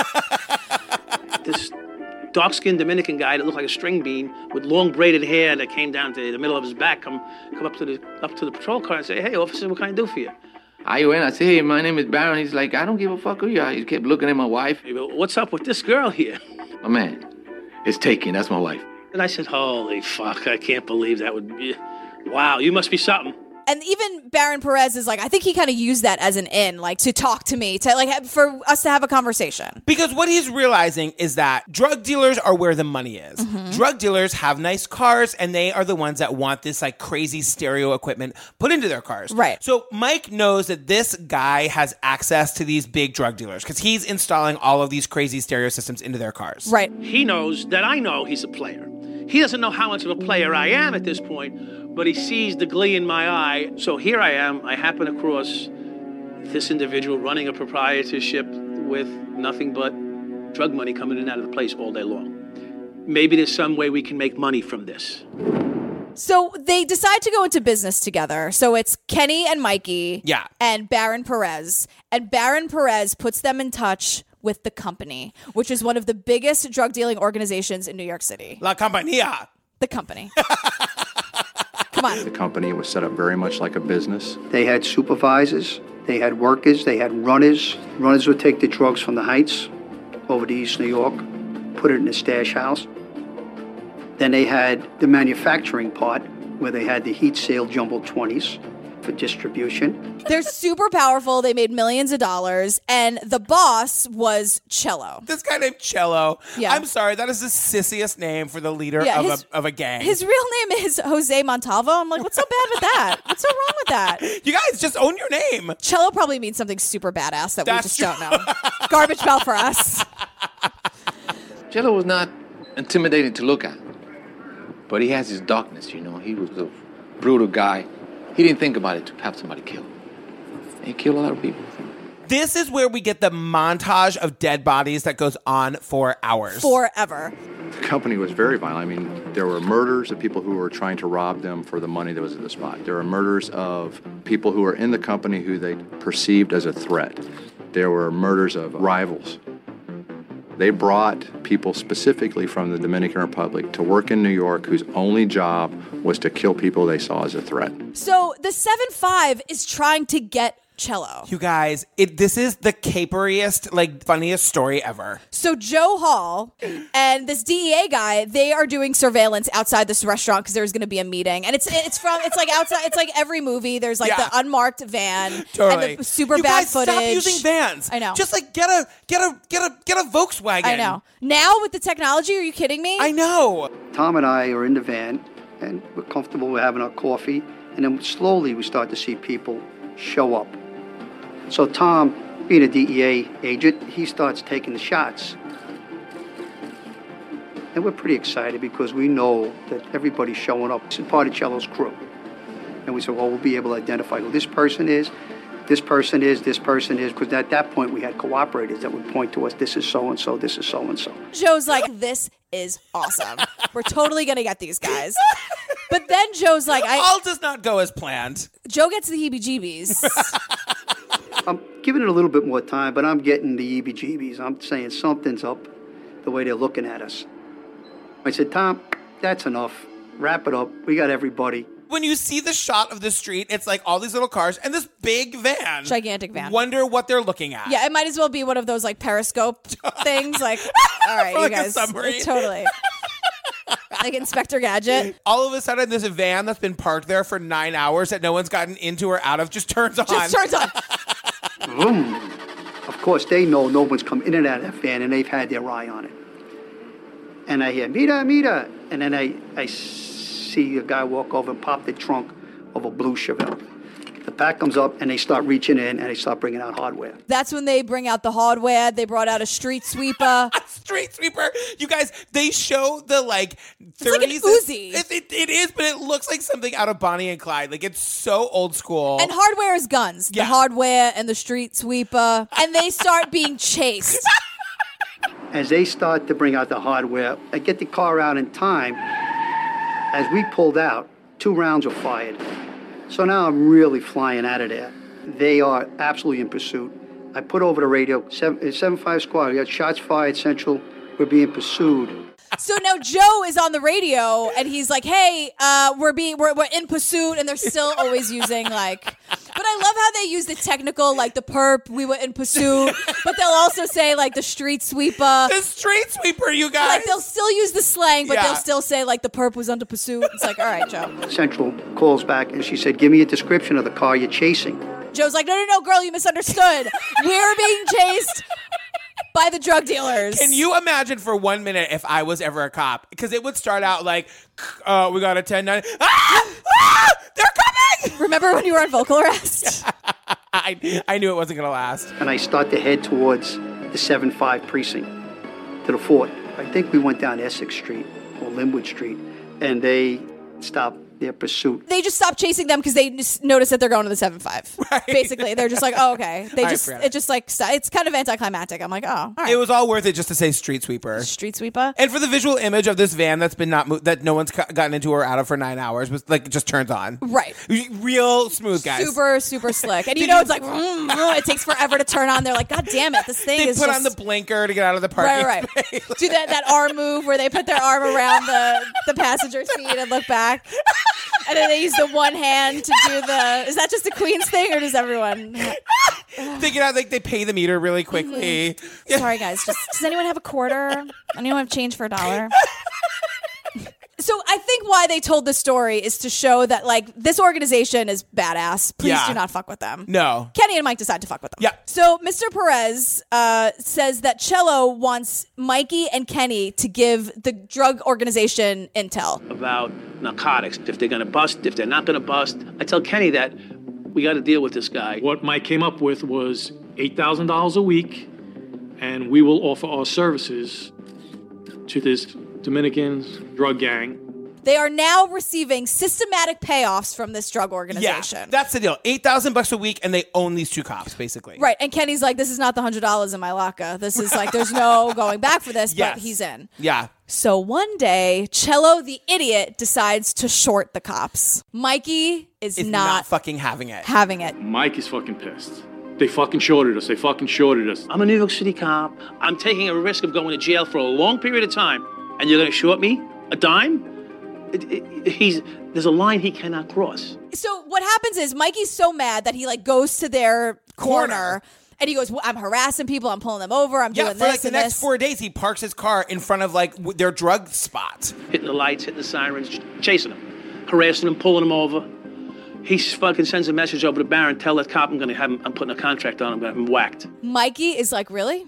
This dark-skinned Dominican guy that looked like a string bean with long braided hair that came down to the middle of his back come come up to the up to the patrol car and say, "Hey, officer, what can I do for you?"
I went, I said, hey, my name is Baron. He's like, I don't give a fuck who you are. He kept looking at my wife.
He go, "What's up with this girl here?"
My man, it's taken. That's my wife.
And I said, "Holy fuck, I can't believe that would be... Wow, you must be something."
And even Baron Perez is like, I think he kind of used that as an in, like to talk to me, to like have, for us to have a conversation.
Because what he's realizing is that drug dealers are where the money is.
Mm-hmm.
Drug dealers have nice cars, and they are the ones that want this like crazy stereo equipment put into their cars.
Right.
So Mike knows that this guy has access to these big drug dealers because he's installing all of these crazy stereo systems into their cars.
Right.
He knows that I know he's a player. He doesn't know how much of a player I am at this point, but he sees the glee in my eye. So here I am. I happen across this individual running a proprietorship with nothing but drug money coming in and out of the place all day long. Maybe there's some way we can make money from this.
So they decide to go into business together. So it's Kenny and Mikey
Yeah.
and Baron Perez. And Baron Perez puts them in touch with the company, which is one of the biggest drug dealing organizations in New York City.
La Compañía.
The company. Come on.
The company was set up very much like a business.
They had supervisors, they had workers, they had runners. Runners would take the drugs from the Heights over to East New York, put it in a stash house. Then they had the manufacturing part where they had the heat seal jumbo twenties for distribution.
They're super powerful. They made millions of dollars. And the boss was Cello.
This guy named Cello.
Yeah.
I'm sorry, that is the sissiest name for the leader
Yeah,
of,
his-
a, of a gang.
His real name is Jose Montalvo. I'm like, what's so bad with that? What's so wrong with that?
You guys, just own your name.
Cello probably means something super badass that
That's
we just don't know. Garbage belt for us.
Jello was not intimidating to look at, but he has his darkness, you know. He was a brutal guy. He didn't think about it to have somebody killed. He killed a lot of people.
This is where we get the montage of dead bodies that goes on for hours.
Forever.
The company was very violent. I mean, there were murders of people who were trying to rob them for the money that was in the spot. There were murders of people who were in the company who they perceived as a threat. There were murders of rivals. They brought people specifically from the Dominican Republic to work in New York whose only job was to kill people they saw as a threat.
So the seven five is trying to get Cello.
You guys, it this is the caperiest, like, funniest story ever.
So Joe Hall and this D E A guy, they are doing surveillance outside this restaurant because there's going to be a meeting, and it's it's from it's like outside. It's like every movie. There's like
Yeah.
the unmarked van
Totally.
and the super
you
bad
guys,
footage.
Stop using vans.
I know.
Just like get a get a get a get a Volkswagen.
I know. Now with the technology, are you kidding me?
I know.
Tom and I are in the van, and we're comfortable. We're having our coffee, and then slowly we start to see people show up. So Tom, being a D E A agent, he starts taking the shots. And we're pretty excited because we know that everybody's showing up. This is part of Cello's crew. And we said, well, we'll be able to identify who this person is, this person is, this person is, because at that point we had cooperators that would point to us, this is so-and-so, this is so-and-so.
Joe's like, this is awesome. We're totally going to get these guys. But then Joe's like, I,
all does not go as planned.
Joe gets the heebie-jeebies.
I'm giving it a little bit more time, but I'm getting the heebie-jeebies. I'm saying something's up the way they're looking at us. I said, Tom, that's enough. Wrap it up. We got everybody.
When you see the shot of the street, it's like all these little cars and this big van.
Gigantic van.
Wonder what they're looking at.
Yeah, it might as well be one of those like Periscope things. Like, all right,
For,
you
like, a
guys.
submarine.
Totally. Like Inspector Gadget.
All of a sudden, this van that's been parked there for nine hours that no one's gotten into or out of just turns on.
Just turns on.
Vroom. Of course, they know no one's come in and out of that van, and they've had their eye on it. And I hear, Mira, Mira. And then I, I see a guy walk over and pop the trunk of a blue Chevelle. The back comes up, and they start reaching in, and they start bringing out hardware.
That's when they bring out the hardware. They brought out a street sweeper.
Street sweeper. You guys, they show the, like, thirties.
It's like an Uzi.
It, it, it is, but it looks like something out of Bonnie and Clyde. Like, it's so old school.
And hardware is guns.
Yeah.
The hardware and the street sweeper. And they start being chased.
As they start to bring out the hardware, I get the car out in time. As we pulled out, two rounds were fired. So now I'm really flying out of there. They are absolutely in pursuit. I put over the radio, seven five squad, we got shots fired, Central, we're being pursued.
So now Joe is on the radio, and he's like, hey, uh, we're being we're, we're in pursuit, and they're still always using, like... But I love how they use the technical, like the perp, we were in pursuit, but they'll also say, like, the street sweeper.
The street sweeper, you guys!
Like, they'll still use the slang, but
Yeah.
they'll still say, like, the perp was under pursuit. It's like, all right, Joe.
Central calls back, and she said, give me a description of the car you're chasing.
Joe's like, no, no, no, girl, you misunderstood. We're being chased by the drug dealers.
Can you imagine for one minute if I was ever a cop? Because it would start out like, uh, we got a ten nine. Ah! Ah! They're coming!
Remember when you were on vocal arrest?
I, I knew it wasn't going to last.
And I start to head towards the seven five precinct, to the fort. I think we went down Essex Street or Linwood Street, and they stopped their pursuit.
They just stop chasing them because they just notice that they're going to the seven five. Right. Basically, they're just like, oh, okay. They
I
just,
forgot.
it just like, st- it's kind of anticlimactic. I'm like, oh, all right.
It was all worth it just to say street sweeper.
Street sweeper.
And for the visual image of this van that's been not mo- that no one's ca- gotten into or out of for nine hours, was like just turns on.
Right.
Real smooth, guys.
Super, super slick. And you know, it's like, mm, mm, it takes forever to turn on. They're like, God damn it, this thing
They
is
put
just...
on the blinker to get out of the parking
Right, right. Do that, that arm move where they put their arm around the, the passenger seat and look back. And then they use the one hand to do the... Is that just a Queens thing, or does everyone...
They get out, like they pay the meter really quickly.
Mm-hmm. Sorry, guys. Just, does anyone have a quarter? Anyone have change for a dollar? So I think why they told the story is to show that, like, this organization is badass. Please
Yeah.
do not fuck with them.
No.
Kenny and Mike decide to fuck with them.
Yeah.
So Mister Perez uh, says that Cello wants Mikey and Kenny to give the drug organization intel.
About narcotics, if they're going to bust, if they're not going to bust. I tell Kenny that we got to deal with this guy.
What Mike came up with was eight thousand dollars a week, and we will offer our services to this Dominican drug gang.
They are now receiving systematic payoffs from this drug organization.
Yeah, that's the deal. Eight thousand bucks a week, and they own these two cops, basically.
Right, and Kenny's like, this is not the hundred dollars in my locker. This is like, there's no going back for this,
Yes.
but he's in.
Yeah.
So one day, Cello the idiot decides to short the cops. Mikey is
Is
not,
not fucking having it.
having it.
Mike is fucking pissed. They fucking shorted us. They fucking shorted us.
I'm a New York City cop. I'm taking a risk of going to jail for a long period of time, and you're going to short me a dime? It, it, he's there's a line he cannot cross.
So what happens is Mikey's so mad that he like goes to their corner,
Corner.
and he goes, well, I'm harassing people. I'm pulling them over. I'm
Yeah,
doing
for
this
like the
and
next
this.
four days, he parks his car in front of like w- their drug spot.
Hitting the lights, hitting the sirens, ch- chasing him, harassing him, pulling him over. He fucking sends a message over to Barron, tell that cop I'm going to have him, I'm putting a contract on him, I'm going to have him whacked.
Mikey is like, really?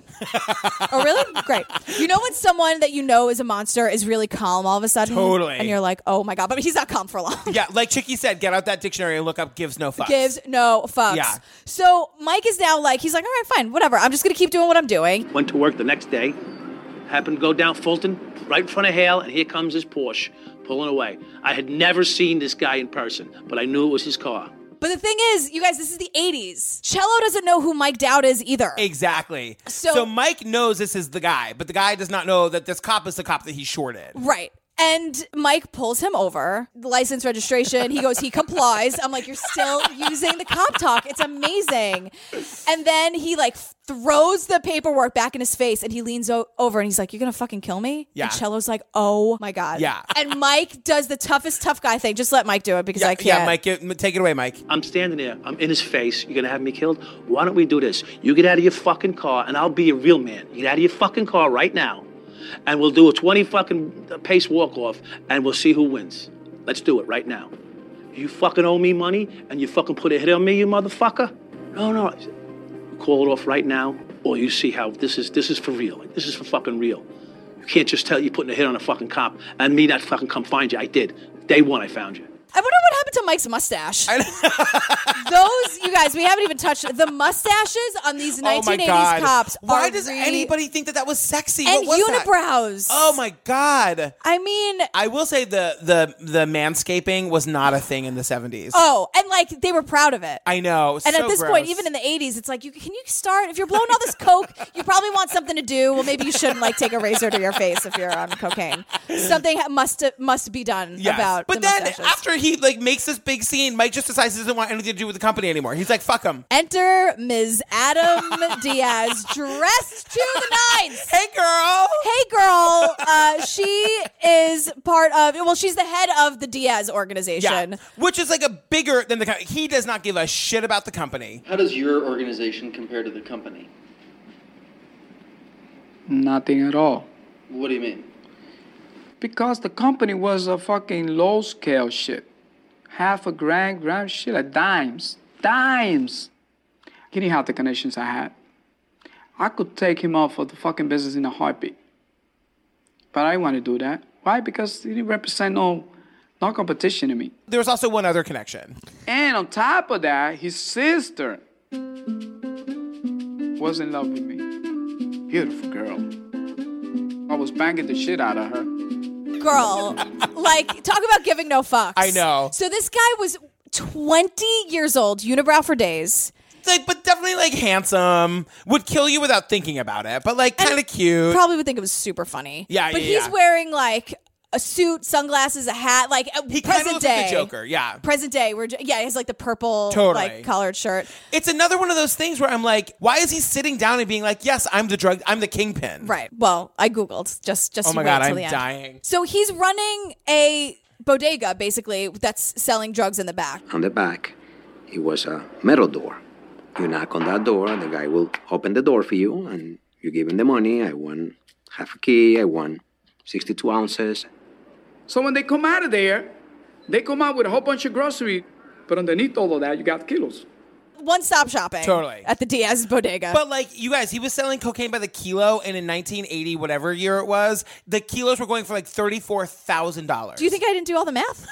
Oh, really? Great. You know when someone that you know is a monster is really calm all of a sudden?
Totally.
And you're like, oh my God. But he's not calm for long.
Yeah, like Chicky said, get out that dictionary and look up gives no fucks.
Gives no fucks.
Yeah.
So Mike is now like, he's like, all right, fine, whatever. I'm just going to keep doing what I'm doing.
Went to work the next day, happened to go down Fulton, right in front of Hale, and here comes his Porsche, pulling away. I had never seen this guy in person, but I knew it was his car.
But the thing is, you guys, this is the eighties. Cello doesn't know who Mike Dowd is either.
Exactly.
So-
So Mike knows this is the guy, but the guy does not know that this cop is the cop that he shorted.
Right. And Mike pulls him over, license, registration. He goes, he complies. I'm like, you're still using the cop talk. It's amazing. And then he like throws the paperwork back in his face, and he leans o- over and he's like, you're going to fucking kill me?
Yeah.
And Cello's like, oh my God.
Yeah.
And Mike does the toughest tough guy thing. Just let Mike do it because
Yeah,
I can't.
yeah, Mike, get, take it away, Mike.
I'm standing there. I'm in his face. You're going to have me killed? Why don't we do this? You get out of your fucking car, and I'll be a real man. You get out of your fucking car right now, and we'll do a twenty fucking pace walk off, and we'll see who wins. Let's do it right now. You fucking owe me money, and you fucking put a hit on me, you motherfucker. No, no. Call it off right now, or you see how this is. This is for real. Like, this is for fucking real. You can't just tell you putting a hit on a fucking cop and me not fucking come find you. I did. Day one, I found you.
I wonder what happened to Mike's mustache. Those, you guys, we haven't even touched the mustaches on these nineteen eighties
oh
cops.
Why
are
does
really...
anybody think that that was sexy?
And
what was
unibrows.
That? Oh my god!
I mean,
I will say the the the manscaping was not a thing in the seventies.
Oh, and like they were proud of it.
I know.
And
so
at this
gross.
point, even in the eighties, it's like, you can you start if you're blowing all this coke, you probably want something to do. Well, maybe you shouldn't like take a razor to your face if you're on cocaine. Something must must be done
Yes.
about.
But
the
then
mustaches.
after he like makes this big scene, Mike just decides he doesn't want anything to do with the company anymore. He's like, fuck him.
Enter Miz Adam Diaz, dressed to the nines.
Hey, girl.
Hey, girl. Uh, she is part of, well, she's the head of the Diaz organization.
Yeah. Which is like a bigger than the company. He does not give a shit about the company.
How does your organization compare to the company?
Nothing at all.
What do you mean?
Because the company was a fucking low-scale shit. Half a grand, grand shit, like dimes. Dimes! He didn't have the connections I had. I could take him off of the fucking business in a heartbeat. But I didn't want to do that. Why? Because he didn't represent no, no competition to me.
There was also one other connection.
And on top of that, his sister was in love with me. Beautiful girl. I was banging the shit out of her.
Girl, like, talk about giving no fucks.
I know.
So this guy was twenty years old, unibrow for days.
Like, but definitely like handsome. Would kill you without thinking about it. But like kind of cute.
Probably would think it was super funny.
Yeah,
But
yeah,
he's
yeah.
wearing like a suit, sunglasses, a hat, like uh,
He kinda
present
looks
day.
like the Joker, yeah.
Present day. We're, yeah, he has like the purple
Totally.
like collared shirt.
It's another one of those things where I'm like, why is he sitting down and being like, yes, I'm the drug, I'm the kingpin.
Right. Well, I Googled just just
Oh
to
my
wait
God,
till
I'm
the end.
dying.
So he's running a bodega, basically, that's selling drugs in the back.
On the back, it was a metal door. You knock on that door, the guy will open the door for you, and you give him the money. I want half a key, I want sixty-two ounces.
So when they come out of there, they come out with a whole bunch of grocery, but underneath all of that, you got kilos.
One-stop shopping.
Totally.
At the Diaz bodega.
But like, you guys, he was selling cocaine by the kilo, and in nineteen eighty, whatever year it was, the kilos were going for like thirty-four thousand dollars.
Do you think I didn't do all the math?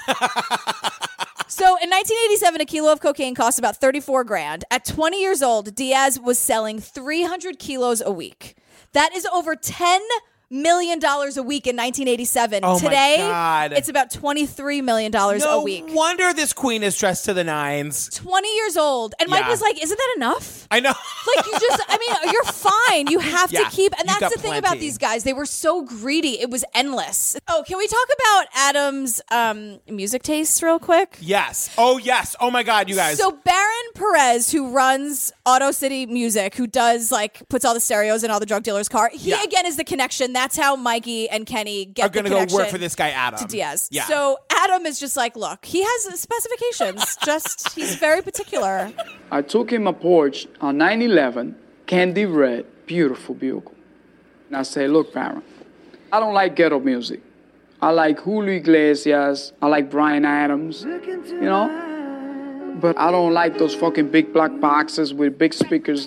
So in nineteen eighty-seven, a kilo of cocaine cost about thirty-four grand. At twenty years old, Diaz was selling three hundred kilos a week. That is over ten million dollars a week in nineteen eighty-seven.
Oh my
Today,
God.
it's about twenty-three million dollars
no
a week.
wonder this queen is dressed to the nines.
twenty years old. And Mike
Yeah.
was like, isn't that enough?
I know.
Like, you just, I mean, you're fine. You have
Yeah,
to keep, and
you
that's
got
the thing
plenty.
about these guys. They were so greedy. It was endless. Oh, can we talk about Adam's um, music tastes real quick?
Yes. Oh, yes. Oh, my God, you guys.
So Baron Perez, who runs Auto City Music, who does, like, puts all the stereos in all the drug dealers' car, he,
Yeah.
again, is the connection. That's how Mikey and Kenny get
are going
the
to go
connection
work for this guy, Adam.
to Diaz.
Yeah.
So Adam is just like, look, he has specifications. Just, he's very particular.
I took him a Porsche on nine eleven, candy red, beautiful vehicle. And I say, look, Baron, I don't like ghetto music. I like Julio Iglesias, I like Bryan Adams, you know? But I don't like those fucking big black boxes with big speakers.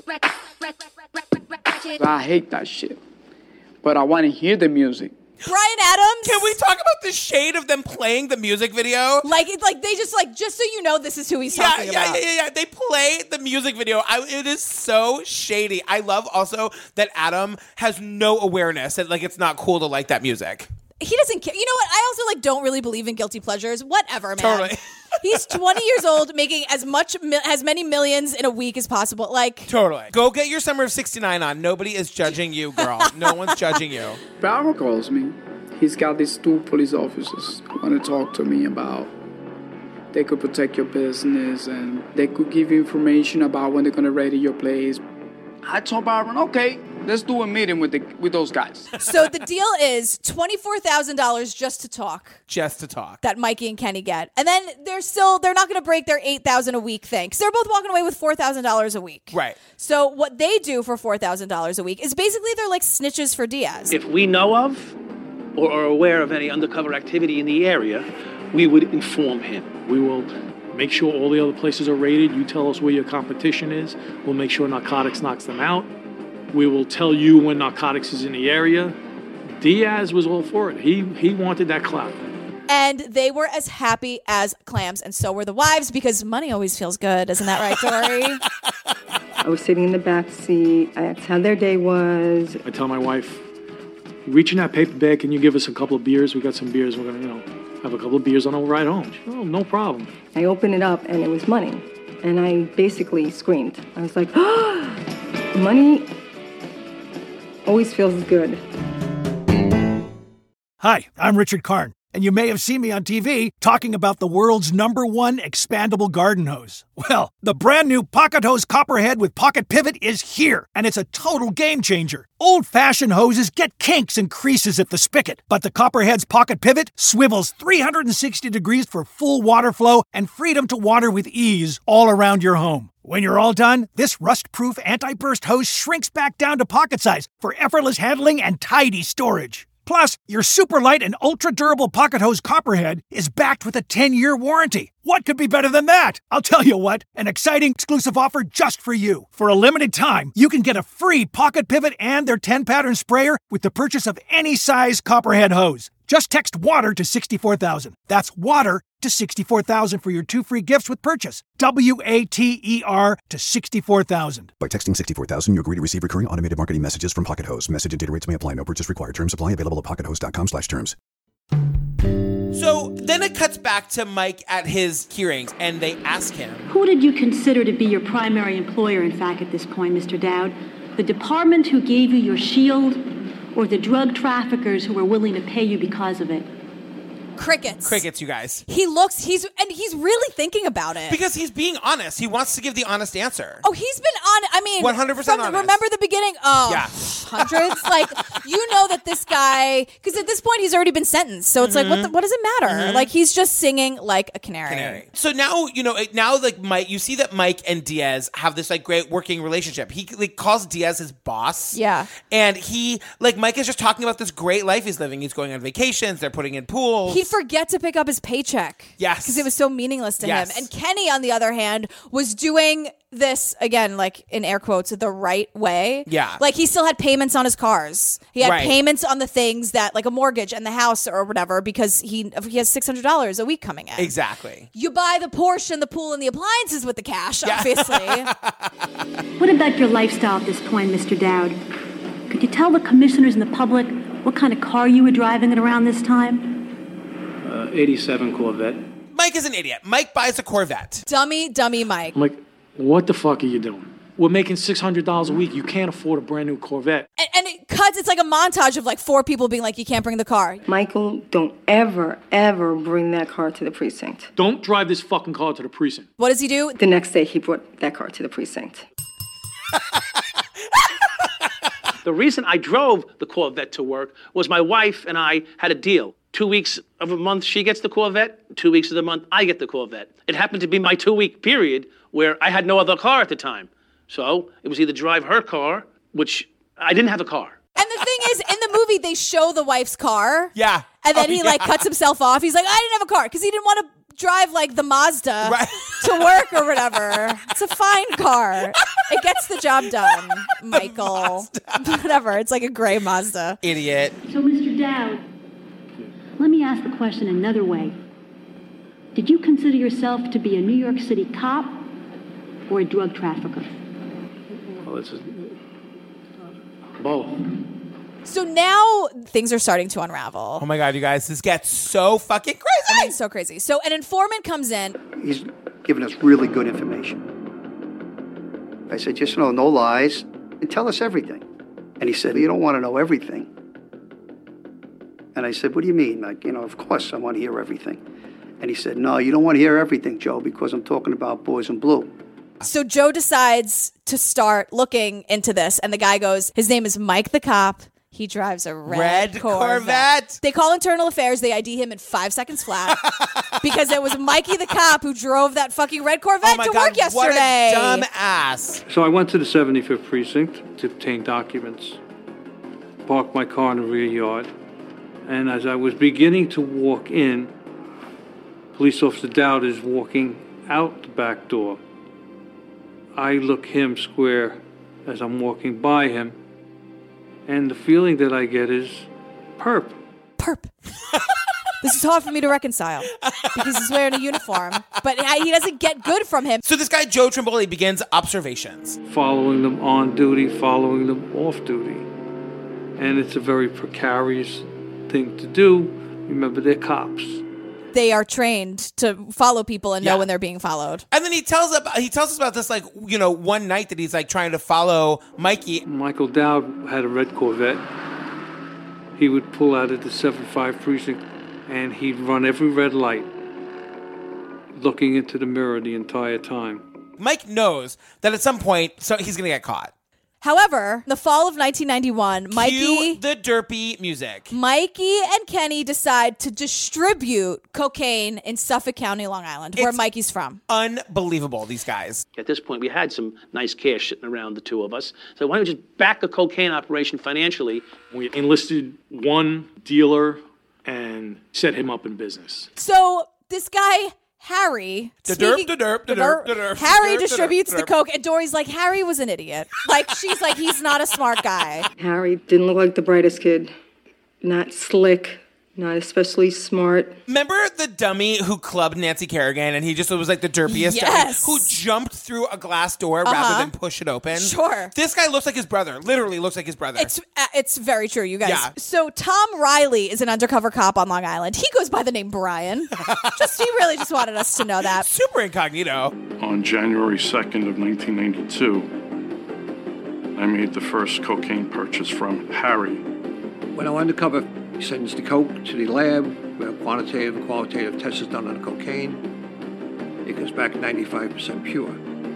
I hate that shit. But I want to hear the music.
Bryan Adams.
Can we talk about the shade of them playing the music video?
Like, it's like they just like, just so you know, this is who he's
Yeah,
talking
yeah,
about.
yeah, yeah, yeah. They play the music video. I, it is so shady. I love also that Adam has no awareness that like it's not cool to like that music.
He doesn't care. You know what? I also like don't really believe in guilty pleasures. Whatever, man.
Totally.
He's twenty years old, making as much, mi- as many millions in a week as possible. Like,
Totally. Go get your Summer of sixty-nine on. Nobody is judging you, girl. No one's judging you.
Baron calls me. He's got these two police officers who want to talk to me about they could protect your business and they could give you information about when they're going to ready your place. I told Byron, okay, let's do a meeting with the with those guys.
So the deal is twenty-four thousand dollars just to talk.
Just to talk.
That Mikey and Kenny get. And then they're still, they're not going to break their eight thousand dollars a week thing. Because they're both walking away with four thousand dollars a week.
Right.
So what they do for four thousand dollars a week is basically they're like snitches for Diaz.
If we know of or are aware of any undercover activity in the area, we would inform him.
We will make sure all the other places are raided. You tell us where your competition is. We'll make sure narcotics knocks them out. We will tell you when narcotics is in the area. Diaz was all for it. He he wanted that clout.
And they were as happy as clams, and so were the wives, because money always feels good. Isn't that right, Dory?
I was sitting in the back seat. I asked how their day was.
I tell my wife, reach in that paper bag, can you give us a couple of beers? We got some beers. We're going to, you know, have a couple of beers on our ride home. She said, oh, no problem.
I opened it up, and it was money. And I basically screamed. I was like, oh, money always feels good.
Hi, I'm Richard Karn, and you may have seen me on T V talking about the world's number one expandable garden hose. Well, the brand new Pocket Hose Copperhead with Pocket Pivot is here, and it's a total game changer. Old-fashioned hoses get kinks and creases at the spigot, but the Copperhead's Pocket Pivot swivels three hundred sixty degrees for full water flow and freedom to water with ease all around your home. When you're all done, this rust-proof anti-burst hose shrinks back down to pocket size for effortless handling and tidy storage. Plus, your super light and ultra-durable Pocket Hose Copperhead is backed with a ten-year warranty. What could be better than that? I'll tell you what, an exciting exclusive offer just for you. For a limited time, you can get a free Pocket Pivot and their ten-pattern sprayer with the purchase of any size Copperhead hose. Just text WATER to sixty-four thousand. That's WATER to sixty-four thousand for your two free gifts with purchase. W A T E R to sixty-four thousand.
By texting sixty-four thousand, you agree to receive recurring automated marketing messages from Pocket Hose. Message and data rates may apply. No purchase required. Terms apply. Available at pockethose.com slash terms.
So then it cuts back to Mike at his hearings, and they ask him,
Who did you consider to be your primary employer, in fact, at this point, Mister Dowd? The department who gave you your shield, or the drug traffickers who were willing to pay you because of it?
Crickets.
Crickets, you guys.
He looks, he's, and he's really thinking about it.
Because he's being honest. He wants to give the honest answer.
Oh, he's been on, I mean.
one hundred percent
from,
honest.
Remember the beginning? Oh,
yeah.
hundreds. Like, you know that this guy, because at this point he's already been sentenced. So it's
Mm-hmm.
like, what, the, what does it matter?
Mm-hmm.
Like, he's just singing like a canary.
Canary. So now, you know, now like Mike, you see that Mike and Diaz have this like great working relationship. He like calls Diaz his boss.
Yeah.
And he, like Mike is just talking about this great life he's living. He's going on vacations. They're putting in pools.
He'd forget to pick up his paycheck.
Yes.
Because it was so meaningless to
Yes.
him. And Kenny, on the other hand, was doing this, again, like in air quotes, the right way.
Yeah.
Like he still had payments on his cars. He had
Right.
payments on the things that, like a mortgage and the house or whatever, because he he has six hundred dollars a week coming in.
Exactly.
You buy the Porsche and the pool and the appliances with the cash, obviously.
What about your lifestyle at this point, Mister Dowd? Could you tell the commissioners and the public what kind of car you were driving at around this time?
Uh, eighty-seven Corvette.
Mike is an idiot. Mike buys a Corvette.
Dummy, dummy Mike.
I'm like, what the fuck are you doing? We're making six hundred dollars a week. You can't afford a brand new Corvette.
And, and it cuts, it's like a montage of like four people being like, you can't bring the car.
Michael, don't ever, ever bring that car to the precinct.
Don't drive this fucking car to the precinct.
What does he do?
The next day, he brought that car to the precinct.
The reason I drove the Corvette to work was my wife and I had a deal. Two weeks of a month, she gets the Corvette. Two weeks of the month, I get the Corvette. It happened to be my two-week period where I had no other car at the time. So it was either drive her car, which I didn't have a car.
And the thing is, in the movie, they show the wife's car.
Yeah.
And then
Oh,
he
yeah.
like cuts himself off. He's like, I didn't have a car because he didn't want to drive like the Mazda
Right.
to work or whatever. It's a fine car. It gets the job done, Michael. Whatever. It's like a gray Mazda.
Idiot.
So, Mister Dowd, let me ask the question another way. Did you consider yourself to be a New York City cop or a drug trafficker?
Well, it's a, both.
So now things are starting to unravel.
Oh my God, you guys, this gets so fucking crazy.
I mean, so crazy. So an informant comes in.
He's given us really good information. I said, just, you know, no lies, and tell us everything. And he said, you don't want to know everything. And I said, what do you mean? Like, you know, of course I want to hear everything. And he said, no, you don't want to hear everything, Joe, because I'm talking about Boys in Blue.
So Joe decides to start looking into this, and the guy goes, his name is Mike the Cop. He drives a red,
Red
Corvette.
Corvette.
They call internal affairs. They I D him in five seconds flat because it was Mikey the Cop who drove that fucking red Corvette
Oh my
to
God,
work yesterday.
What a dumb ass.
So I went to the seventy-fifth precinct to obtain documents, parked my car in the rear yard, and as I was beginning to walk in, Police Officer Dowd is walking out the back door. I look him square as I'm walking by him, and the feeling that I get is perp.
Perp. This is hard for me to reconcile because he's wearing a uniform, but he doesn't get good from him.
So this guy, Joe Trimboli, begins observations.
Following them on duty, following them off duty. And it's a very precarious thing to do. Remember, they're cops.
They are trained to follow people and
Yeah.
know when they're being followed.
And then he tells about, he tells us about this, like, you know, one night that he's like trying to follow Mikey.
Michael Dowd had a red Corvette. He would pull out at the seven five precinct and he'd run every red light, looking into the mirror the entire time.
Mike knows that at some point, so he's going to get caught.
However, in the fall of nineteen ninety-one, Mikey,
Cue the derpy music.
Mikey and Kenny decide to distribute cocaine in Suffolk County, Long Island, where
It's
Mikey's from.
Unbelievable, these guys.
At this point, we had some nice cash sitting around the two of us. So why don't we just back the cocaine operation financially?
We enlisted one dealer and set him up in business.
So this guy, Harry,
Da
speaking-
derp, da derp, da derp, da derp,
Harry
da derp,
distributes
da derp,
the coke, and Dory's like, Harry was an idiot. Like, she's like, he's not a smart guy.
Harry didn't look like the brightest kid. Not slick, not especially smart.
Remember the dummy who clubbed Nancy Kerrigan and he just was like the derpiest
Yes.
dummy who jumped through a glass door
Uh-huh.
rather than push it open?
Sure.
This guy looks like his brother. Literally looks like his brother.
It's uh, it's very true, you guys.
Yeah.
So Tom Riley is an undercover cop on Long Island. He goes by the name Brian. just he really just wanted us to know that.
Super incognito.
On January second of nineteen ninety-two, I made the first cocaine purchase from Harry.
When I went undercover, he sends the coke to the lab, where quantitative and qualitative tests is done on the cocaine. It comes back ninety-five percent pure.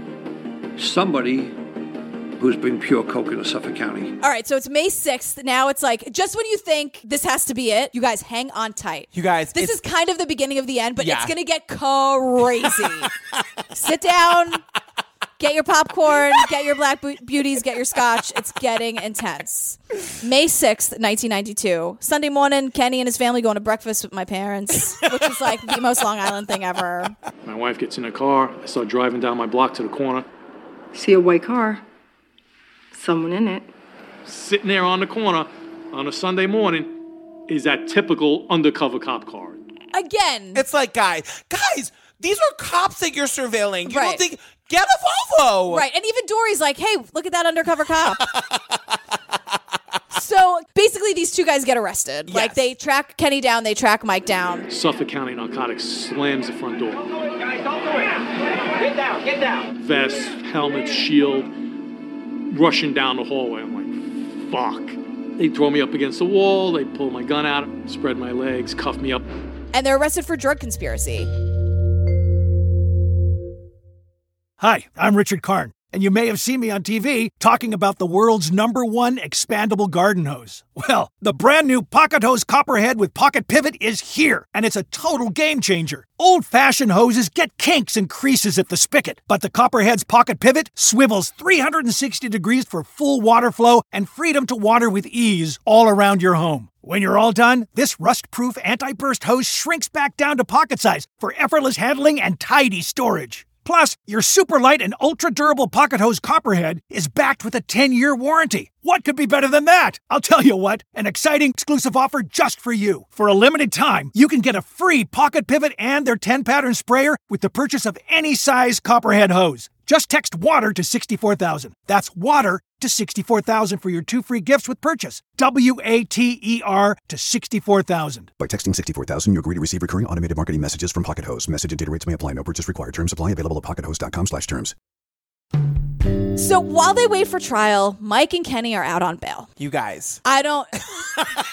Somebody who's been pure coke in Suffolk County.
All right, so it's May sixth. Now it's like, just when you think this has to be it, you guys hang on tight.
You guys,
This
it's-
is kind of the beginning of the end, but
Yeah.
it's going to get crazy. Sit down, get your popcorn, get your black bu- beauties, get your scotch. It's getting intense. May sixth, nineteen ninety-two. Sunday morning, Kenny and his family going to breakfast with my parents, which is like the most Long Island thing ever.
My wife gets in a car. I start driving down my block to the corner.
See a white car. Someone in it.
Sitting there on the corner on a Sunday morning is that typical undercover cop car.
Again.
It's like, guys, guys, these are cops that you're surveilling. You
Right.
don't think, get a Volvo.
Right, and even Dory's like, hey, look at that undercover cop. So basically, these two guys get arrested. Like, they track Kenny down, they track Mike down.
Suffolk County Narcotics slams the front door.
Guys, don't do it. Get down, get down.
Vest, helmet, shield, rushing down the hallway. I'm like, fuck. They throw me up against the wall. They pull my gun out, spread my legs, cuff me up.
And they're arrested for drug conspiracy.
Hi, I'm Richard Karn, and you may have seen me on T V talking about the world's number one expandable garden hose. Well, the brand new Pocket Hose Copperhead with Pocket Pivot is here, and it's a total game changer. Old-fashioned hoses get kinks and creases at the spigot, but the Copperhead's Pocket Pivot swivels three hundred sixty degrees for full water flow and freedom to water with ease all around your home. When you're all done, this rust-proof anti-burst hose shrinks back down to pocket size for effortless handling and tidy storage. Plus, your super light and ultra-durable Pocket Hose Copperhead is backed with a ten-year warranty. What could be better than that? I'll tell you what, an exciting exclusive offer just for you. For a limited time, you can get a free Pocket Pivot and their ten-pattern sprayer with the purchase of any size Copperhead hose. Just text WATER to sixty-four thousand. That's WATER to sixty-four thousand for your two free gifts with purchase. W A T E R to sixty-four thousand.
By texting sixty-four thousand, you agree to receive recurring automated marketing messages from Pocket Hose. Message and data rates may apply. No purchase required. Terms apply. Available at pockethose.com slash terms.
So while they wait for trial, Mike and Kenny are out on bail.
You guys.
I don't...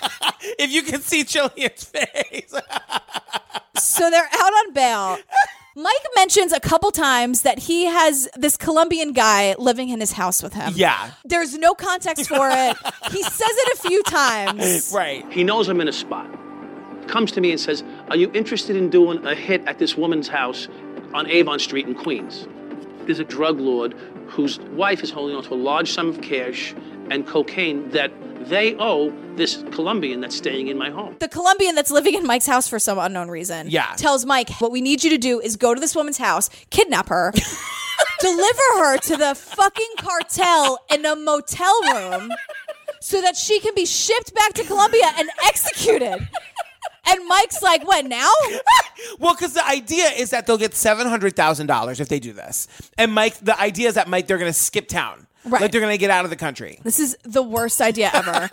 If you can see Jillian's face.
So they're out on bail. Mike mentions a couple times that he has this Colombian guy living in his house with him.
Yeah.
There's no context for it. He says it a few times.
Right.
He knows I'm in a spot. Comes to me and says, are you interested in doing a hit at this woman's house on Avon Street in Queens? There's a drug lord whose wife is holding on to a large sum of cash and cocaine that they owe this Colombian that's staying in my home.
The Colombian that's living in Mike's house for some unknown reason
Yeah.
tells Mike, what we need you to do is go to this woman's house, kidnap her, deliver her to the fucking cartel in a motel room so that she can be shipped back to Colombia and executed. And Mike's like, what, now?
Well, because the idea is that they'll get seven hundred thousand dollars if they do this. And Mike, the idea is that Mike, they're going to skip town.
Right.
Like they're going to get out of the country.
This is the worst idea ever.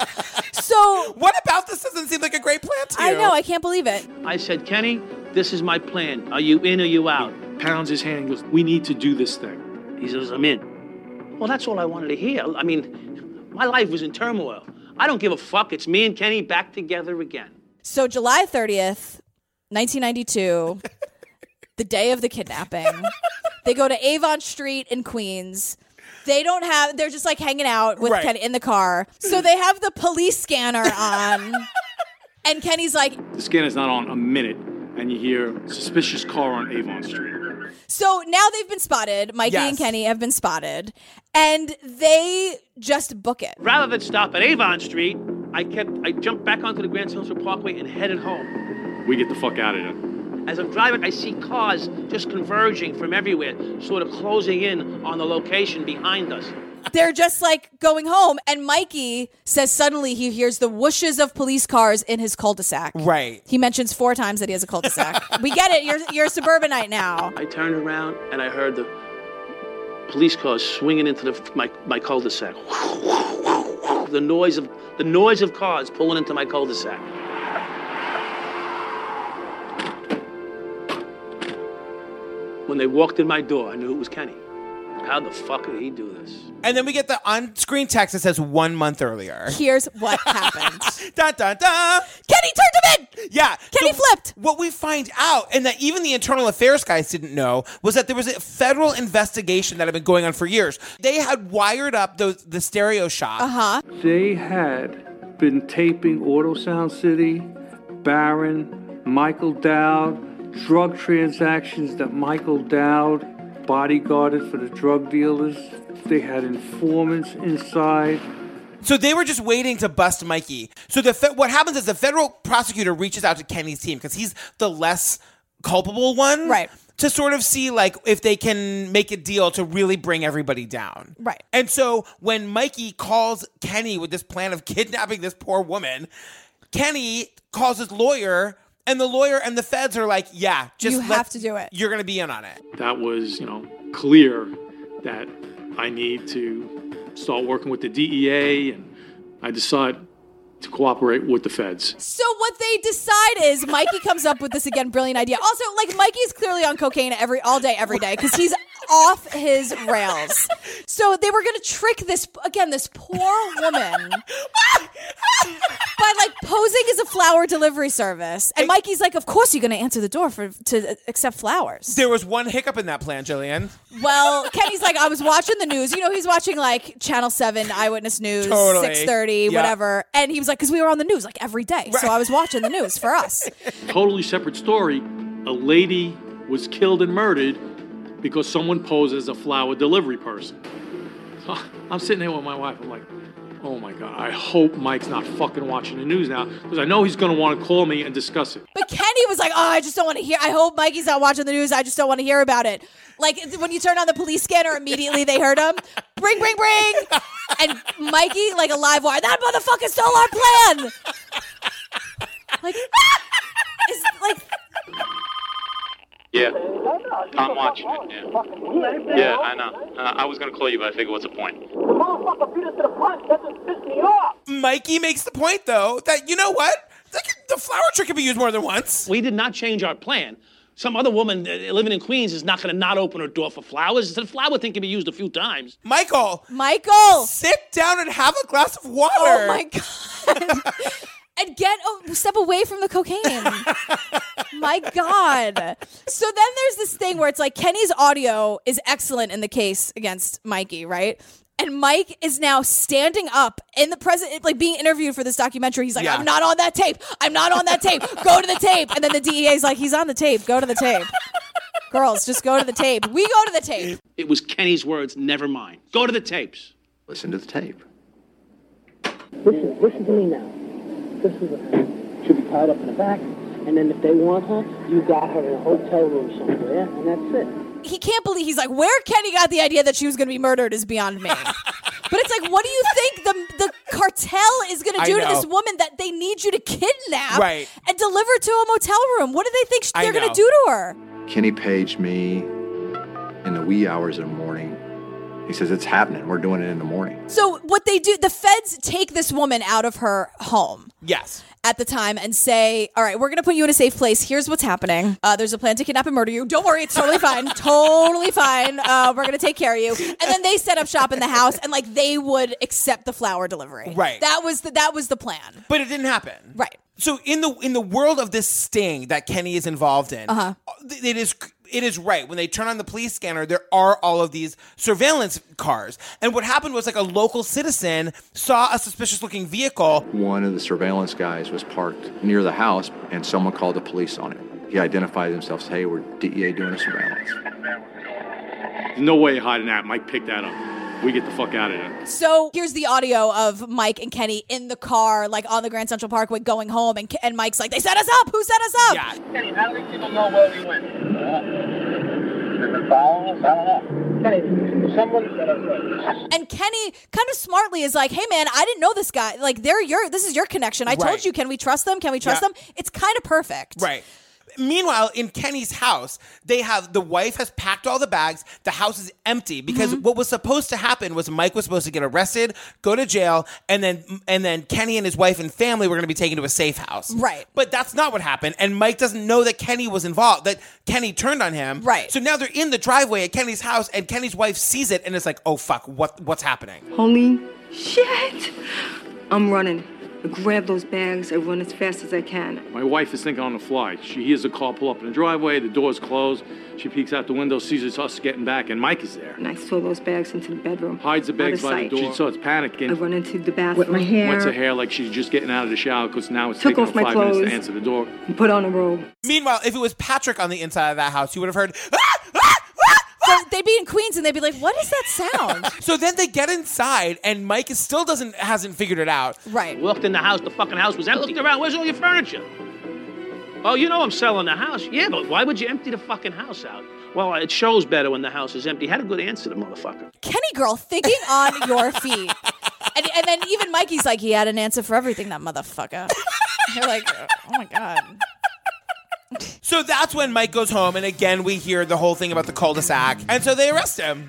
So
what about this doesn't seem like a great plan to you?
I know, I can't believe it.
I said, Kenny, this is my plan. Are you in or you out?
Pounds his hand and goes, we need to do this thing.
He says, I'm in. Well, that's all I wanted to hear. I mean, my life was in turmoil. I don't give a fuck. It's me and Kenny back together again.
So July thirtieth, nineteen ninety-two, the day of the kidnapping, they go to Avon Street in Queens. They don't have, they're just like hanging out with
Right.
Kenny in the car. So they have the police scanner on. And Kenny's like,
The scanner's not on a minute, and you hear suspicious car on Avon Street.
so now they've been spotted. Mikey
Yes.
and Kenny have been spotted. And they just book it.
Rather than stop at Avon Street, I kept, I jumped back onto the Grand Central Parkway and headed home.
We get the fuck out of there.
As I'm driving, I see cars just converging from everywhere, sort of closing in on the location behind us.
They're just like going home. And Mikey says suddenly he hears the whooshes of police cars in his cul-de-sac.
Right.
He mentions four times that he has a cul-de-sac. We get it. You're, you're a suburbanite now.
I turned around and I heard the police cars swinging into the, my, my cul-de-sac. The noise of the noise of cars pulling into my cul-de-sac. When they walked in my door, I knew it was Kenny. How the fuck did he do this?
And then we get the on-screen text that says one month earlier.
Here's what happened.
Dun, dun, dun.
Kenny turned him in!
Yeah.
Kenny flipped.
What we find out, and that even the internal affairs guys didn't know, was that there was a federal investigation that had been going on for years. They had wired up those, the stereo shop.
Uh-huh.
They had been taping Auto Sound City, Barron, Michael Dowd, drug transactions that Michael Dowd bodyguarded for the drug dealers. They had informants inside.
So they were just waiting to bust Mikey. So the fe- what happens is the federal prosecutor reaches out to Kenny's team because he's the less culpable one.
Right.
To sort of see like if they can make a deal to really bring everybody down.
Right.
And so when Mikey calls Kenny with this plan of kidnapping this poor woman, Kenny calls his lawyer, and the lawyer and the feds are like, yeah, just
You
let-
have to do it.
You're going to be in on it.
That was, you know, clear that I need to start working with the D E A, and I decide to cooperate with the feds.
So what they decide is Mikey comes up with this again brilliant idea. Also, like Mikey's clearly on cocaine every all day, every day because he's off his rails. So they were going to trick this again, this poor woman by like posing as a flower delivery service. And Mikey's like, "Of course you're going to answer the door for to accept flowers."
There was one hiccup in that plan, Jillian.
Well, Kenny's like, I was watching the news. You know, he's watching like Channel seven, Eyewitness News,
Totally.
six thirty,
Yeah.
whatever. And he was like, because we were on the news like every day. So I was watching the news for us.
Totally separate story. A lady was killed and murdered because someone posed as a flower delivery person. So I'm sitting there with my wife. I'm like, oh my God, I hope Mike's not fucking watching the news now because I know he's going to want to call me and discuss it.
But Kenny was like, oh, I just don't want to hear. I hope Mikey's not watching the news. I just don't want to hear about it. Like when you turn on the police scanner, immediately they heard him. Bring, bring, bring. And Mikey, like a live wire, that motherfucker stole our plan. Like, is like.
Yeah, I'm watching it, yeah. Yeah, I know. Uh, I was going to call you, but I figured what's the point?
The motherfucker beat us to the punch. That just pissed me off.
Mikey makes the point, though, that you know what? The, the flower trick can be used more than once.
We did not change our plan. Some other woman uh, living in Queens is not going to not open her door for flowers. The flower thing can be used a few times.
Michael.
Michael.
Sit down and have a glass of water.
Oh, my God. and get a step away from the cocaine. My God. So then there's this thing where it's like Kenny's audio is excellent in the case against Mikey, right? And Mike is now standing up in the present, like being interviewed for this documentary. He's like,
Yeah.
I'm not on that tape. I'm not on that tape. Go to the tape. And then the D E A is like, he's on the tape. Go to the tape. Girls, just go to the tape. We go to the tape.
It was Kenny's words, never mine. Go to the tapes.
Listen to the tape.
Listen, listen to me now. This is a, she'll be tied up in the back, and then if they want her, you got her in a hotel room somewhere, and that's it.
He can't believe, he's like, where Kenny got the idea that she was going to be murdered is beyond me. But it's like, what do you think the the cartel is going to
I
do to
know.
this woman that they need you to kidnap
Right.
and deliver to a motel room? What do they think sh-
I
they're going
know.
to do to her?
Kenny paged me in the wee hours of the morning. He says, it's happening. We're doing it in the morning.
So what they do, the feds take this woman out of her home.
Yes.
At the time and say, all right, we're going to put you in a safe place. Here's what's happening. Uh, there's a plan to kidnap and murder you. Don't worry. It's totally fine. Totally fine. Uh, we're going to take care of you. And then they set up shop in the house and like they would accept the flower delivery.
Right.
That was the, that was the plan.
But it didn't happen.
Right.
So in the in the world of this sting that Kenny is involved in,
Uh-huh.
it is it is right. When they turn on the police scanner, there are all of these surveillance cars. And what happened was like a local citizen saw a suspicious looking vehicle.
One of the surveillance guys was parked near the house, and someone called the police on it. He identified himself, said, hey, we're D E A doing a surveillance.
There's no way of hiding that. Mike picked that up. We get the fuck out of there.
So here's the audio of Mike and Kenny in the car, like on the Grand Central Parkway going home. And, and Mike's like, they set us up. Who set us up?
Yeah.
Kenny, how do these people know where we went? They've been following us? I don't know. Kenny, someone set us up.
And Kenny kind of smartly is like, hey man, I didn't know this guy. Like they're your, this is your connection. I
Right.
told you, can we trust them? Can we trust
Yeah.
them? It's kind of perfect.
Right. Meanwhile, in Kenny's house, they have the wife has packed all the bags. The house is empty because
Mm-hmm.
what was supposed to happen was Mike was supposed to get arrested, go to jail, and then and then Kenny and his wife and family were going to be taken to a safe house.
Right.
But that's not what happened. And Mike doesn't know that Kenny was involved, that Kenny turned on him.
Right.
So now they're in the driveway at Kenny's house, and Kenny's wife sees it, and it's like, oh fuck, what what's happening?
Holy shit! I'm running. I grab those bags. I run as fast as I can.
My wife is thinking on the fly. She hears the car pull up in the driveway, the door's closed. She peeks out the window, sees it's us getting back, and Mike is there.
And I throw those bags into the bedroom.
Hides the
out
bags
of
by the
sight.
door. She starts panicking.
I run into the bathroom. With my hair.
Wets her hair like she's just getting out of the shower because now it's
Took
taking
off
her
my
five minutes to
clothes.
answer the door.
And put on a robe.
Meanwhile, if it was Patrick on the inside of that house, you would have heard, "Ah!"
So they'd be in Queens and they'd be like, what is that sound?
So then they get inside, and Mike is still doesn't hasn't figured it out.
Right.
Walked in the house, the fucking house was empty. Looked around, where's all your furniture? Oh, you know I'm selling the house. Yeah, but why would you empty the fucking house out? Well, it shows better when the house is empty. Had a good answer, the motherfucker.
Kenny girl, thinking on your feet. And, and then even Mikey's like, he had an answer for everything, that motherfucker. You're like, oh my God.
So that's when Mike goes home, and again we hear the whole thing about the cul-de-sac, and so they arrest him.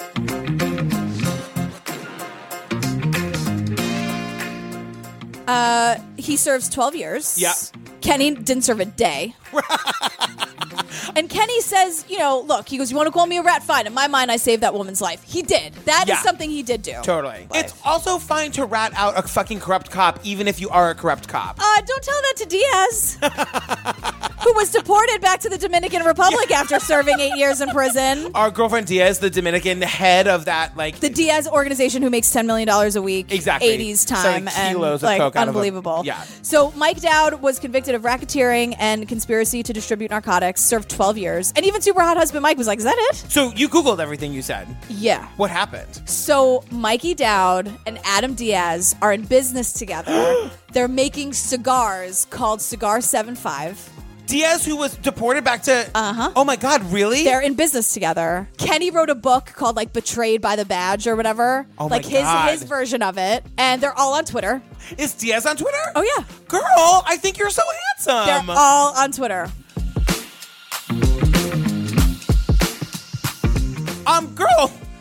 Uh, he serves twelve years.
Yeah.
Kenny didn't serve a day. And Kenny says, you know, look, he goes, you want to call me a rat? Fine. In my mind, I saved that woman's life. He did. That
Yeah.
is something he did do.
Totally. It's also fine to rat out a fucking corrupt cop, even if you are a corrupt cop.
Uh, don't tell that to Diaz, who was deported back to the Dominican Republic after serving eight years in prison.
Our girlfriend Diaz, the Dominican head of that, like
The Diaz organization who makes ten million dollars a week.
Exactly.
eighties time.
Selling
And
kilos of
like,
coke out of a-
unbelievable.
yeah.
So Mike Dowd was convicted of racketeering and conspiracy to distribute narcotics, served twelve years. And even super hot husband Mike was like, is that it?
So you Googled everything you said.
Yeah.
What happened?
So Mikey Dowd and Adam Diaz are in business together. They're making cigars called Cigar seventy-five.
Diaz, who was deported back to... Uh-huh. Oh my God, really?
They're in business together. Kenny wrote a book called like Betrayed by the Badge or whatever.
Oh my
like his
God.
his version of it. And they're all on Twitter.
Is Diaz on Twitter?
Oh yeah.
Girl, I think you're so handsome.
They're all on Twitter.
Um, girl, that was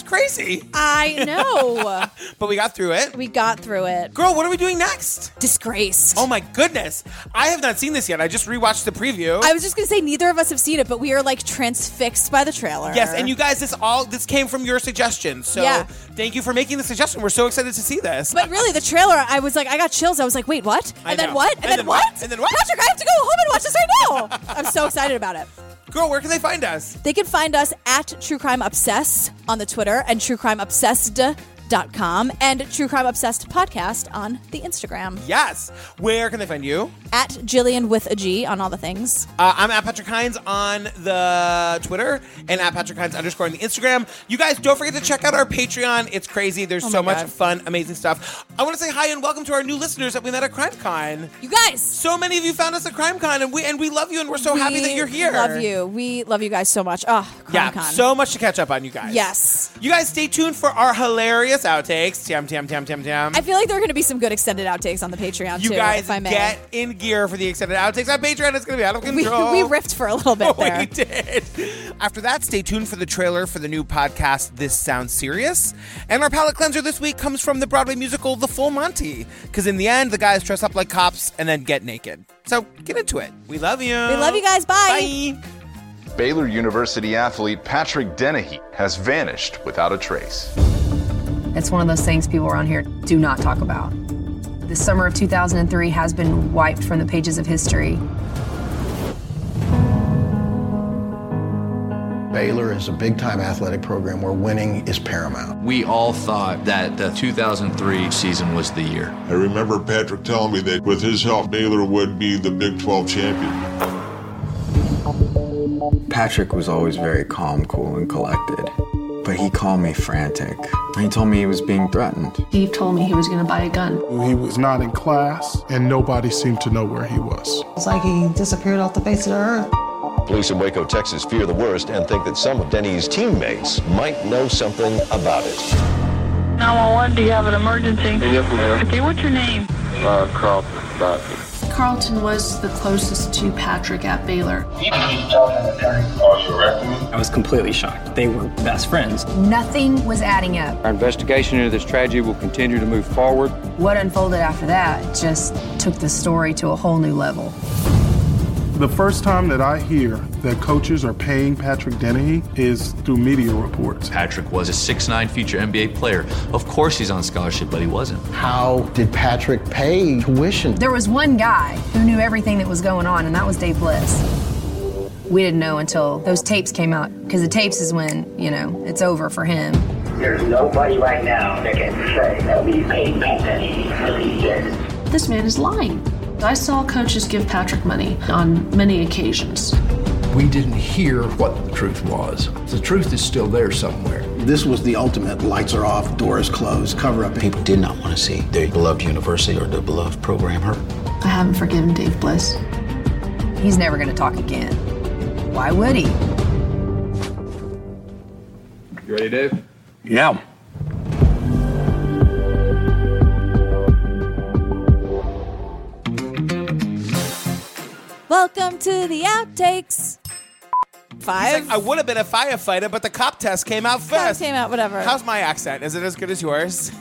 crazy.
I know.
But we got through it.
We got through it.
Girl, what are we doing next?
Disgraced.
Oh my goodness. I have not seen this yet. I just rewatched the preview.
I was just going to say neither of us have seen it, but we are like transfixed by the trailer.
Yes, and you guys, this all this came from your suggestions. So
Yeah.
thank you for making the suggestion. We're so excited to see this.
But really, the trailer, I was like, I got chills. I was like, wait, what? And
I
then
know.
what? And,
And
then,
then
what?
what? And then what?
Patrick, I have to go home and watch this right now. I'm so excited about it.
Girl, where can they find us?
They can find us at True Crime Obsessed on the Twitter and True Crime Obsessed dot com and True Crime Obsessed Podcast on the Instagram.
Yes. Where can they find you?
At Jillian with a G on all the things.
Uh, I'm at Patrick Hines on the Twitter and at Patrick Hines underscore on the Instagram. You guys, don't forget to check out our Patreon. It's crazy. There's
Oh
so
my
much
God.
fun, amazing stuff. I want to say hi and welcome to our new listeners that we met at CrimeCon.
You guys.
So many of you found us at CrimeCon, and we and we love you, and we're so happy that you're here.
We love you. We love you guys so much. Oh,
Yeah,
CrimeCon.
so much to catch up on, you guys.
Yes.
You guys, stay tuned for our hilarious outtakes. Tam, tam, tam, tam, tam.
I feel like there are going to be some good extended outtakes on the Patreon,
You
too,
guys
if I may.
get in gear for the extended outtakes on Patreon. It's going to be out of
we,
control.
we riffed for a little bit there.
We did. After that, stay tuned for the trailer for the new podcast, This Sounds Serious. And our palate cleanser this week comes from the Broadway musical, The Full Monty. Because in the end, the guys dress up like cops and then get naked. So get into it. We love you.
We love you guys. Bye.
Bye.
Baylor University athlete Patrick Dennehy has vanished without a trace.
It's one of those things people around here do not talk about. The summer of two thousand three has been wiped from the pages of history.
Baylor is a big-time athletic program where winning is paramount.
We all thought that the two thousand three season was the year.
I remember Patrick telling me that with his help, Baylor would be the Big twelve champion.
Patrick was always very calm, cool, and collected. But he called me frantic. He told me he was being threatened.
Steve told me he was going to buy a gun.
He was not in class, and nobody seemed to know where he was.
It's like he disappeared off the face of the earth.
Police in Waco, Texas fear the worst and think that some of Denny's teammates might know something about it.
nine one one, do you have an emergency?
Yes, ma'am.
Okay, what's your name?
Uh, Carlton Bradford.
Carlton was the closest to Patrick at Baylor.
I was completely shocked. They were best friends.
Nothing was adding up.
Our investigation into this tragedy will continue to move forward.
What unfolded after that just took the story to a whole new level.
The first time that I hear that coaches are paying Patrick Dennehy is through media reports.
Patrick was a six nine future N B A player. Of course he's on scholarship, but he wasn't.
How did Patrick pay tuition?
There was one guy who knew everything that was going on, and that was Dave Bliss. We didn't know until those tapes came out, because the tapes is when, you know, it's over for him.
There's nobody right now that can say that we paid Pat Denny for these days.
This man is lying. I saw coaches give Patrick money on many occasions.
We didn't hear what the truth was. The truth is still there somewhere.
This was the ultimate lights are off, doors closed, cover up.
People did not want to see their beloved university or their beloved program hurt.
I haven't forgiven Dave Bliss.
He's never going to talk again. Why would he?
You ready, Dave?
Yeah.
Welcome to the outtakes. Five.
Like, I would have been a firefighter, but the cop test came out
Cop
first.
came out, whatever.
How's my accent? Is it as good as yours?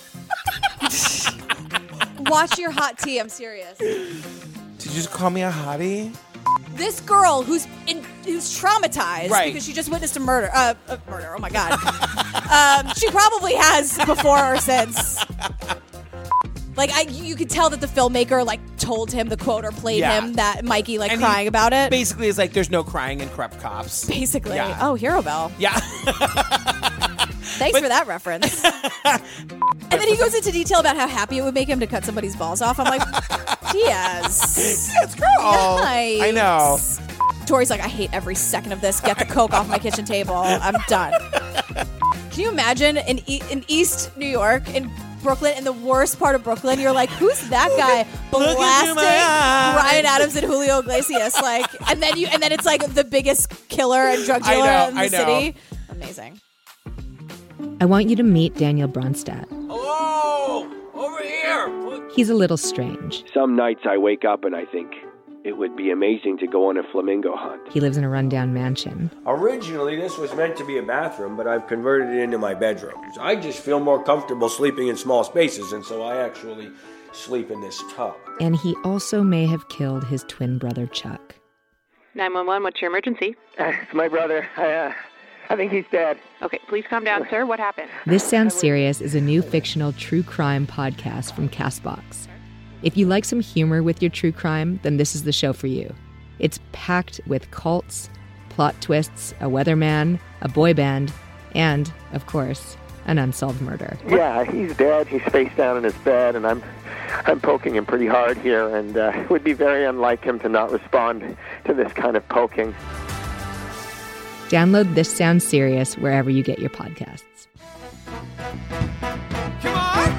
Watch your hot tea. I'm serious.
Did you just call me a hottie?
This girl who's in, who's traumatized
Right.
because she just witnessed a murder. Uh, a murder. Oh my god. um, she probably has before or since. Like I, you could tell that the filmmaker like told him the quote or played
Yeah.
him that Mikey like
And
crying
he
about it.
Basically, it's like there's no crying in Corrupt Cops.
Basically.
Yeah.
Oh, Hero Bell.
Yeah.
Thanks for that reference. And then he goes into detail about how happy it would make him to cut somebody's balls off. I'm like, yes.
Yes, girl.
Nice.
I know.
Tori's like, I hate every second of this. Get the Coke off my kitchen table. I'm done. Can you imagine in, e- in East New York, in Brooklyn, in the worst part of Brooklyn, you're like, who's that guy blasting Bryan Adams and Julio Iglesias? Like, and then you, and then it's like the biggest killer and drug
I
dealer
know,
in the
I know.
city. Amazing.
I want you to meet Daniel Bronstadt.
Hello! Over here!
He's a little strange.
Some nights I wake up and I think,
It would be amazing to go on a flamingo hunt.
He lives in a rundown mansion.
Originally, this was meant to be a bathroom, but I've converted it into my bedroom. I just feel more comfortable sleeping in small spaces, and so I actually sleep in this tub.
And he also may have killed his twin brother, Chuck.
nine one one, what's your emergency?
Uh, it's my brother. I, uh, I think he's dead.
Okay, please calm down, sir. What happened?
This Sounds Serious is a new fictional true crime podcast from CastBox. If you like some humor with your true crime, then this is the show for you. It's packed with cults, plot twists, a weatherman, a boy band, and, of course, an unsolved murder.
Yeah, he's dead. He's face down in his bed, and I'm I'm poking him pretty hard here, and uh, it would be very unlike him to not respond to this kind of poking.
Download This Sounds Serious wherever you get your podcasts.
Come on!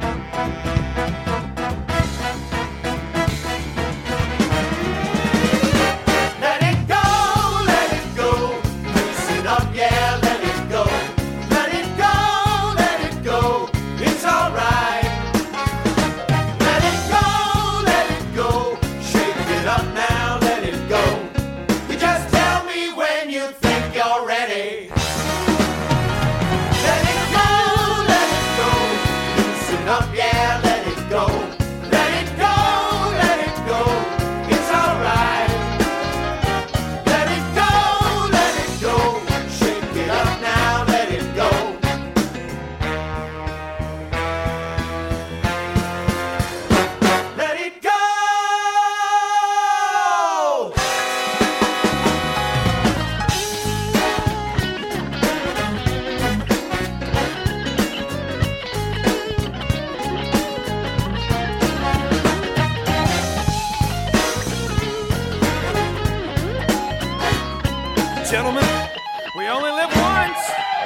Gentlemen, we only live once.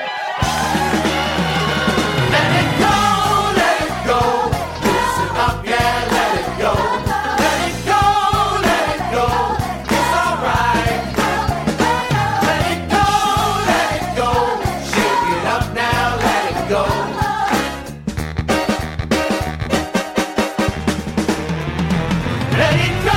Let it go, let it go. Listen up, yeah, let it go. Let it go, let it go. It's alright. Let it go, let it go. Shake it up now, let it go. Let it go.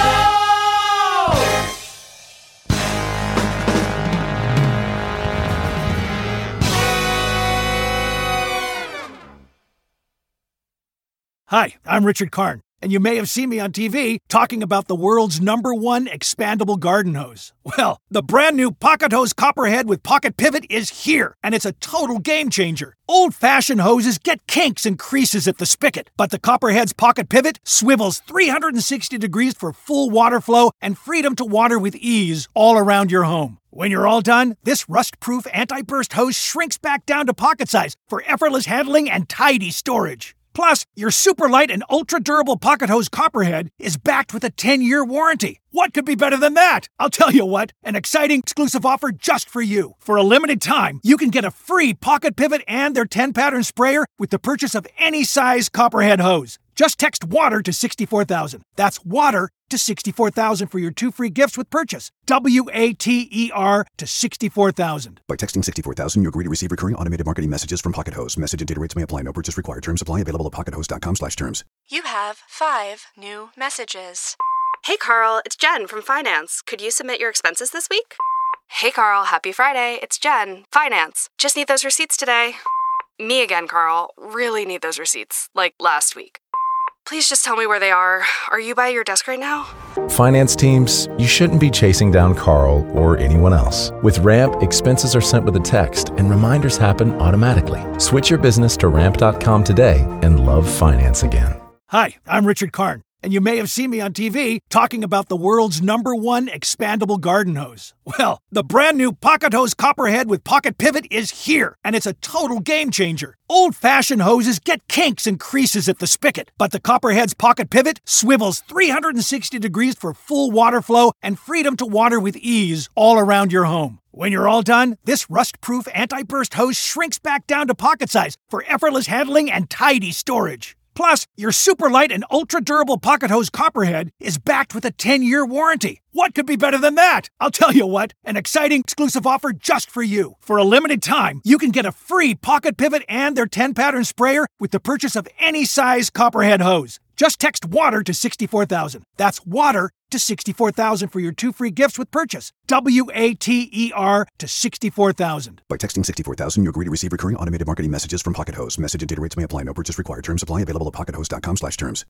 Hi, I'm Richard Karn, and you may have seen me on T V talking about the world's number one expandable garden hose. Well, the brand new Pocket Hose Copperhead with Pocket Pivot is here, and it's a total game changer. Old-fashioned hoses get kinks and creases at the spigot, but the Copperhead's Pocket Pivot swivels three hundred sixty degrees for full water flow and freedom to water with ease all around your home. When you're all done, this rust-proof anti-burst hose shrinks back down to pocket size for effortless handling and tidy storage. Plus, your super light and ultra-durable Pocket Hose Copperhead is backed with a ten-year warranty. What could be better than that? I'll tell you what, an exciting exclusive offer just for you. For a limited time, you can get a free Pocket Pivot and their ten-pattern sprayer with the purchase of any size Copperhead hose. Just text WATER to sixty-four thousand. That's WATER to sixty-four thousand for your two free gifts with purchase. W A T E R to sixty-four thousand.
By texting sixty-four thousand, you agree to receive recurring automated marketing messages from Pocket Hose. Message and data rates may apply. No purchase required. Terms apply. Available at pockethose.com slash terms.
You have five new messages. Hey, Carl, it's Jen from Finance. Could you submit your expenses this week? Hey, Carl, happy Friday. It's Jen, Finance. Just need those receipts today. Me again, Carl. Really need those receipts, like last week. Please just tell me where they are. Are you by your desk right now?
Finance teams, you shouldn't be chasing down Carl or anyone else. With Ramp, expenses are sent with a text and reminders happen automatically. Switch your business to ramp dot com today and love finance again.
Hi, I'm Richard Karn, and you may have seen me on T V talking about the world's number one expandable garden hose. Well, the brand new Pocket Hose Copperhead with Pocket Pivot is here, and it's a total game changer. Old-fashioned hoses get kinks and creases at the spigot, but the Copperhead's Pocket Pivot swivels three hundred sixty degrees for full water flow and freedom to water with ease all around your home. When you're all done, this rust-proof anti-burst hose shrinks back down to pocket size for effortless handling and tidy storage. Plus, your super light and ultra-durable Pocket Hose Copperhead is backed with a ten-year warranty. What could be better than that? I'll tell you what, an exciting exclusive offer just for you. For a limited time, you can get a free Pocket Pivot and their ten-pattern sprayer with the purchase of any size Copperhead hose. Just text WATER to sixty-four thousand. That's WATER to sixty-four thousand for your two free gifts with purchase. W A T E R to sixty-four thousand.
By texting sixty-four thousand, you agree to receive recurring automated marketing messages from Pocket Host. Message and data rates may apply. No purchase required. Terms apply. Available at pocket host dot com slash terms.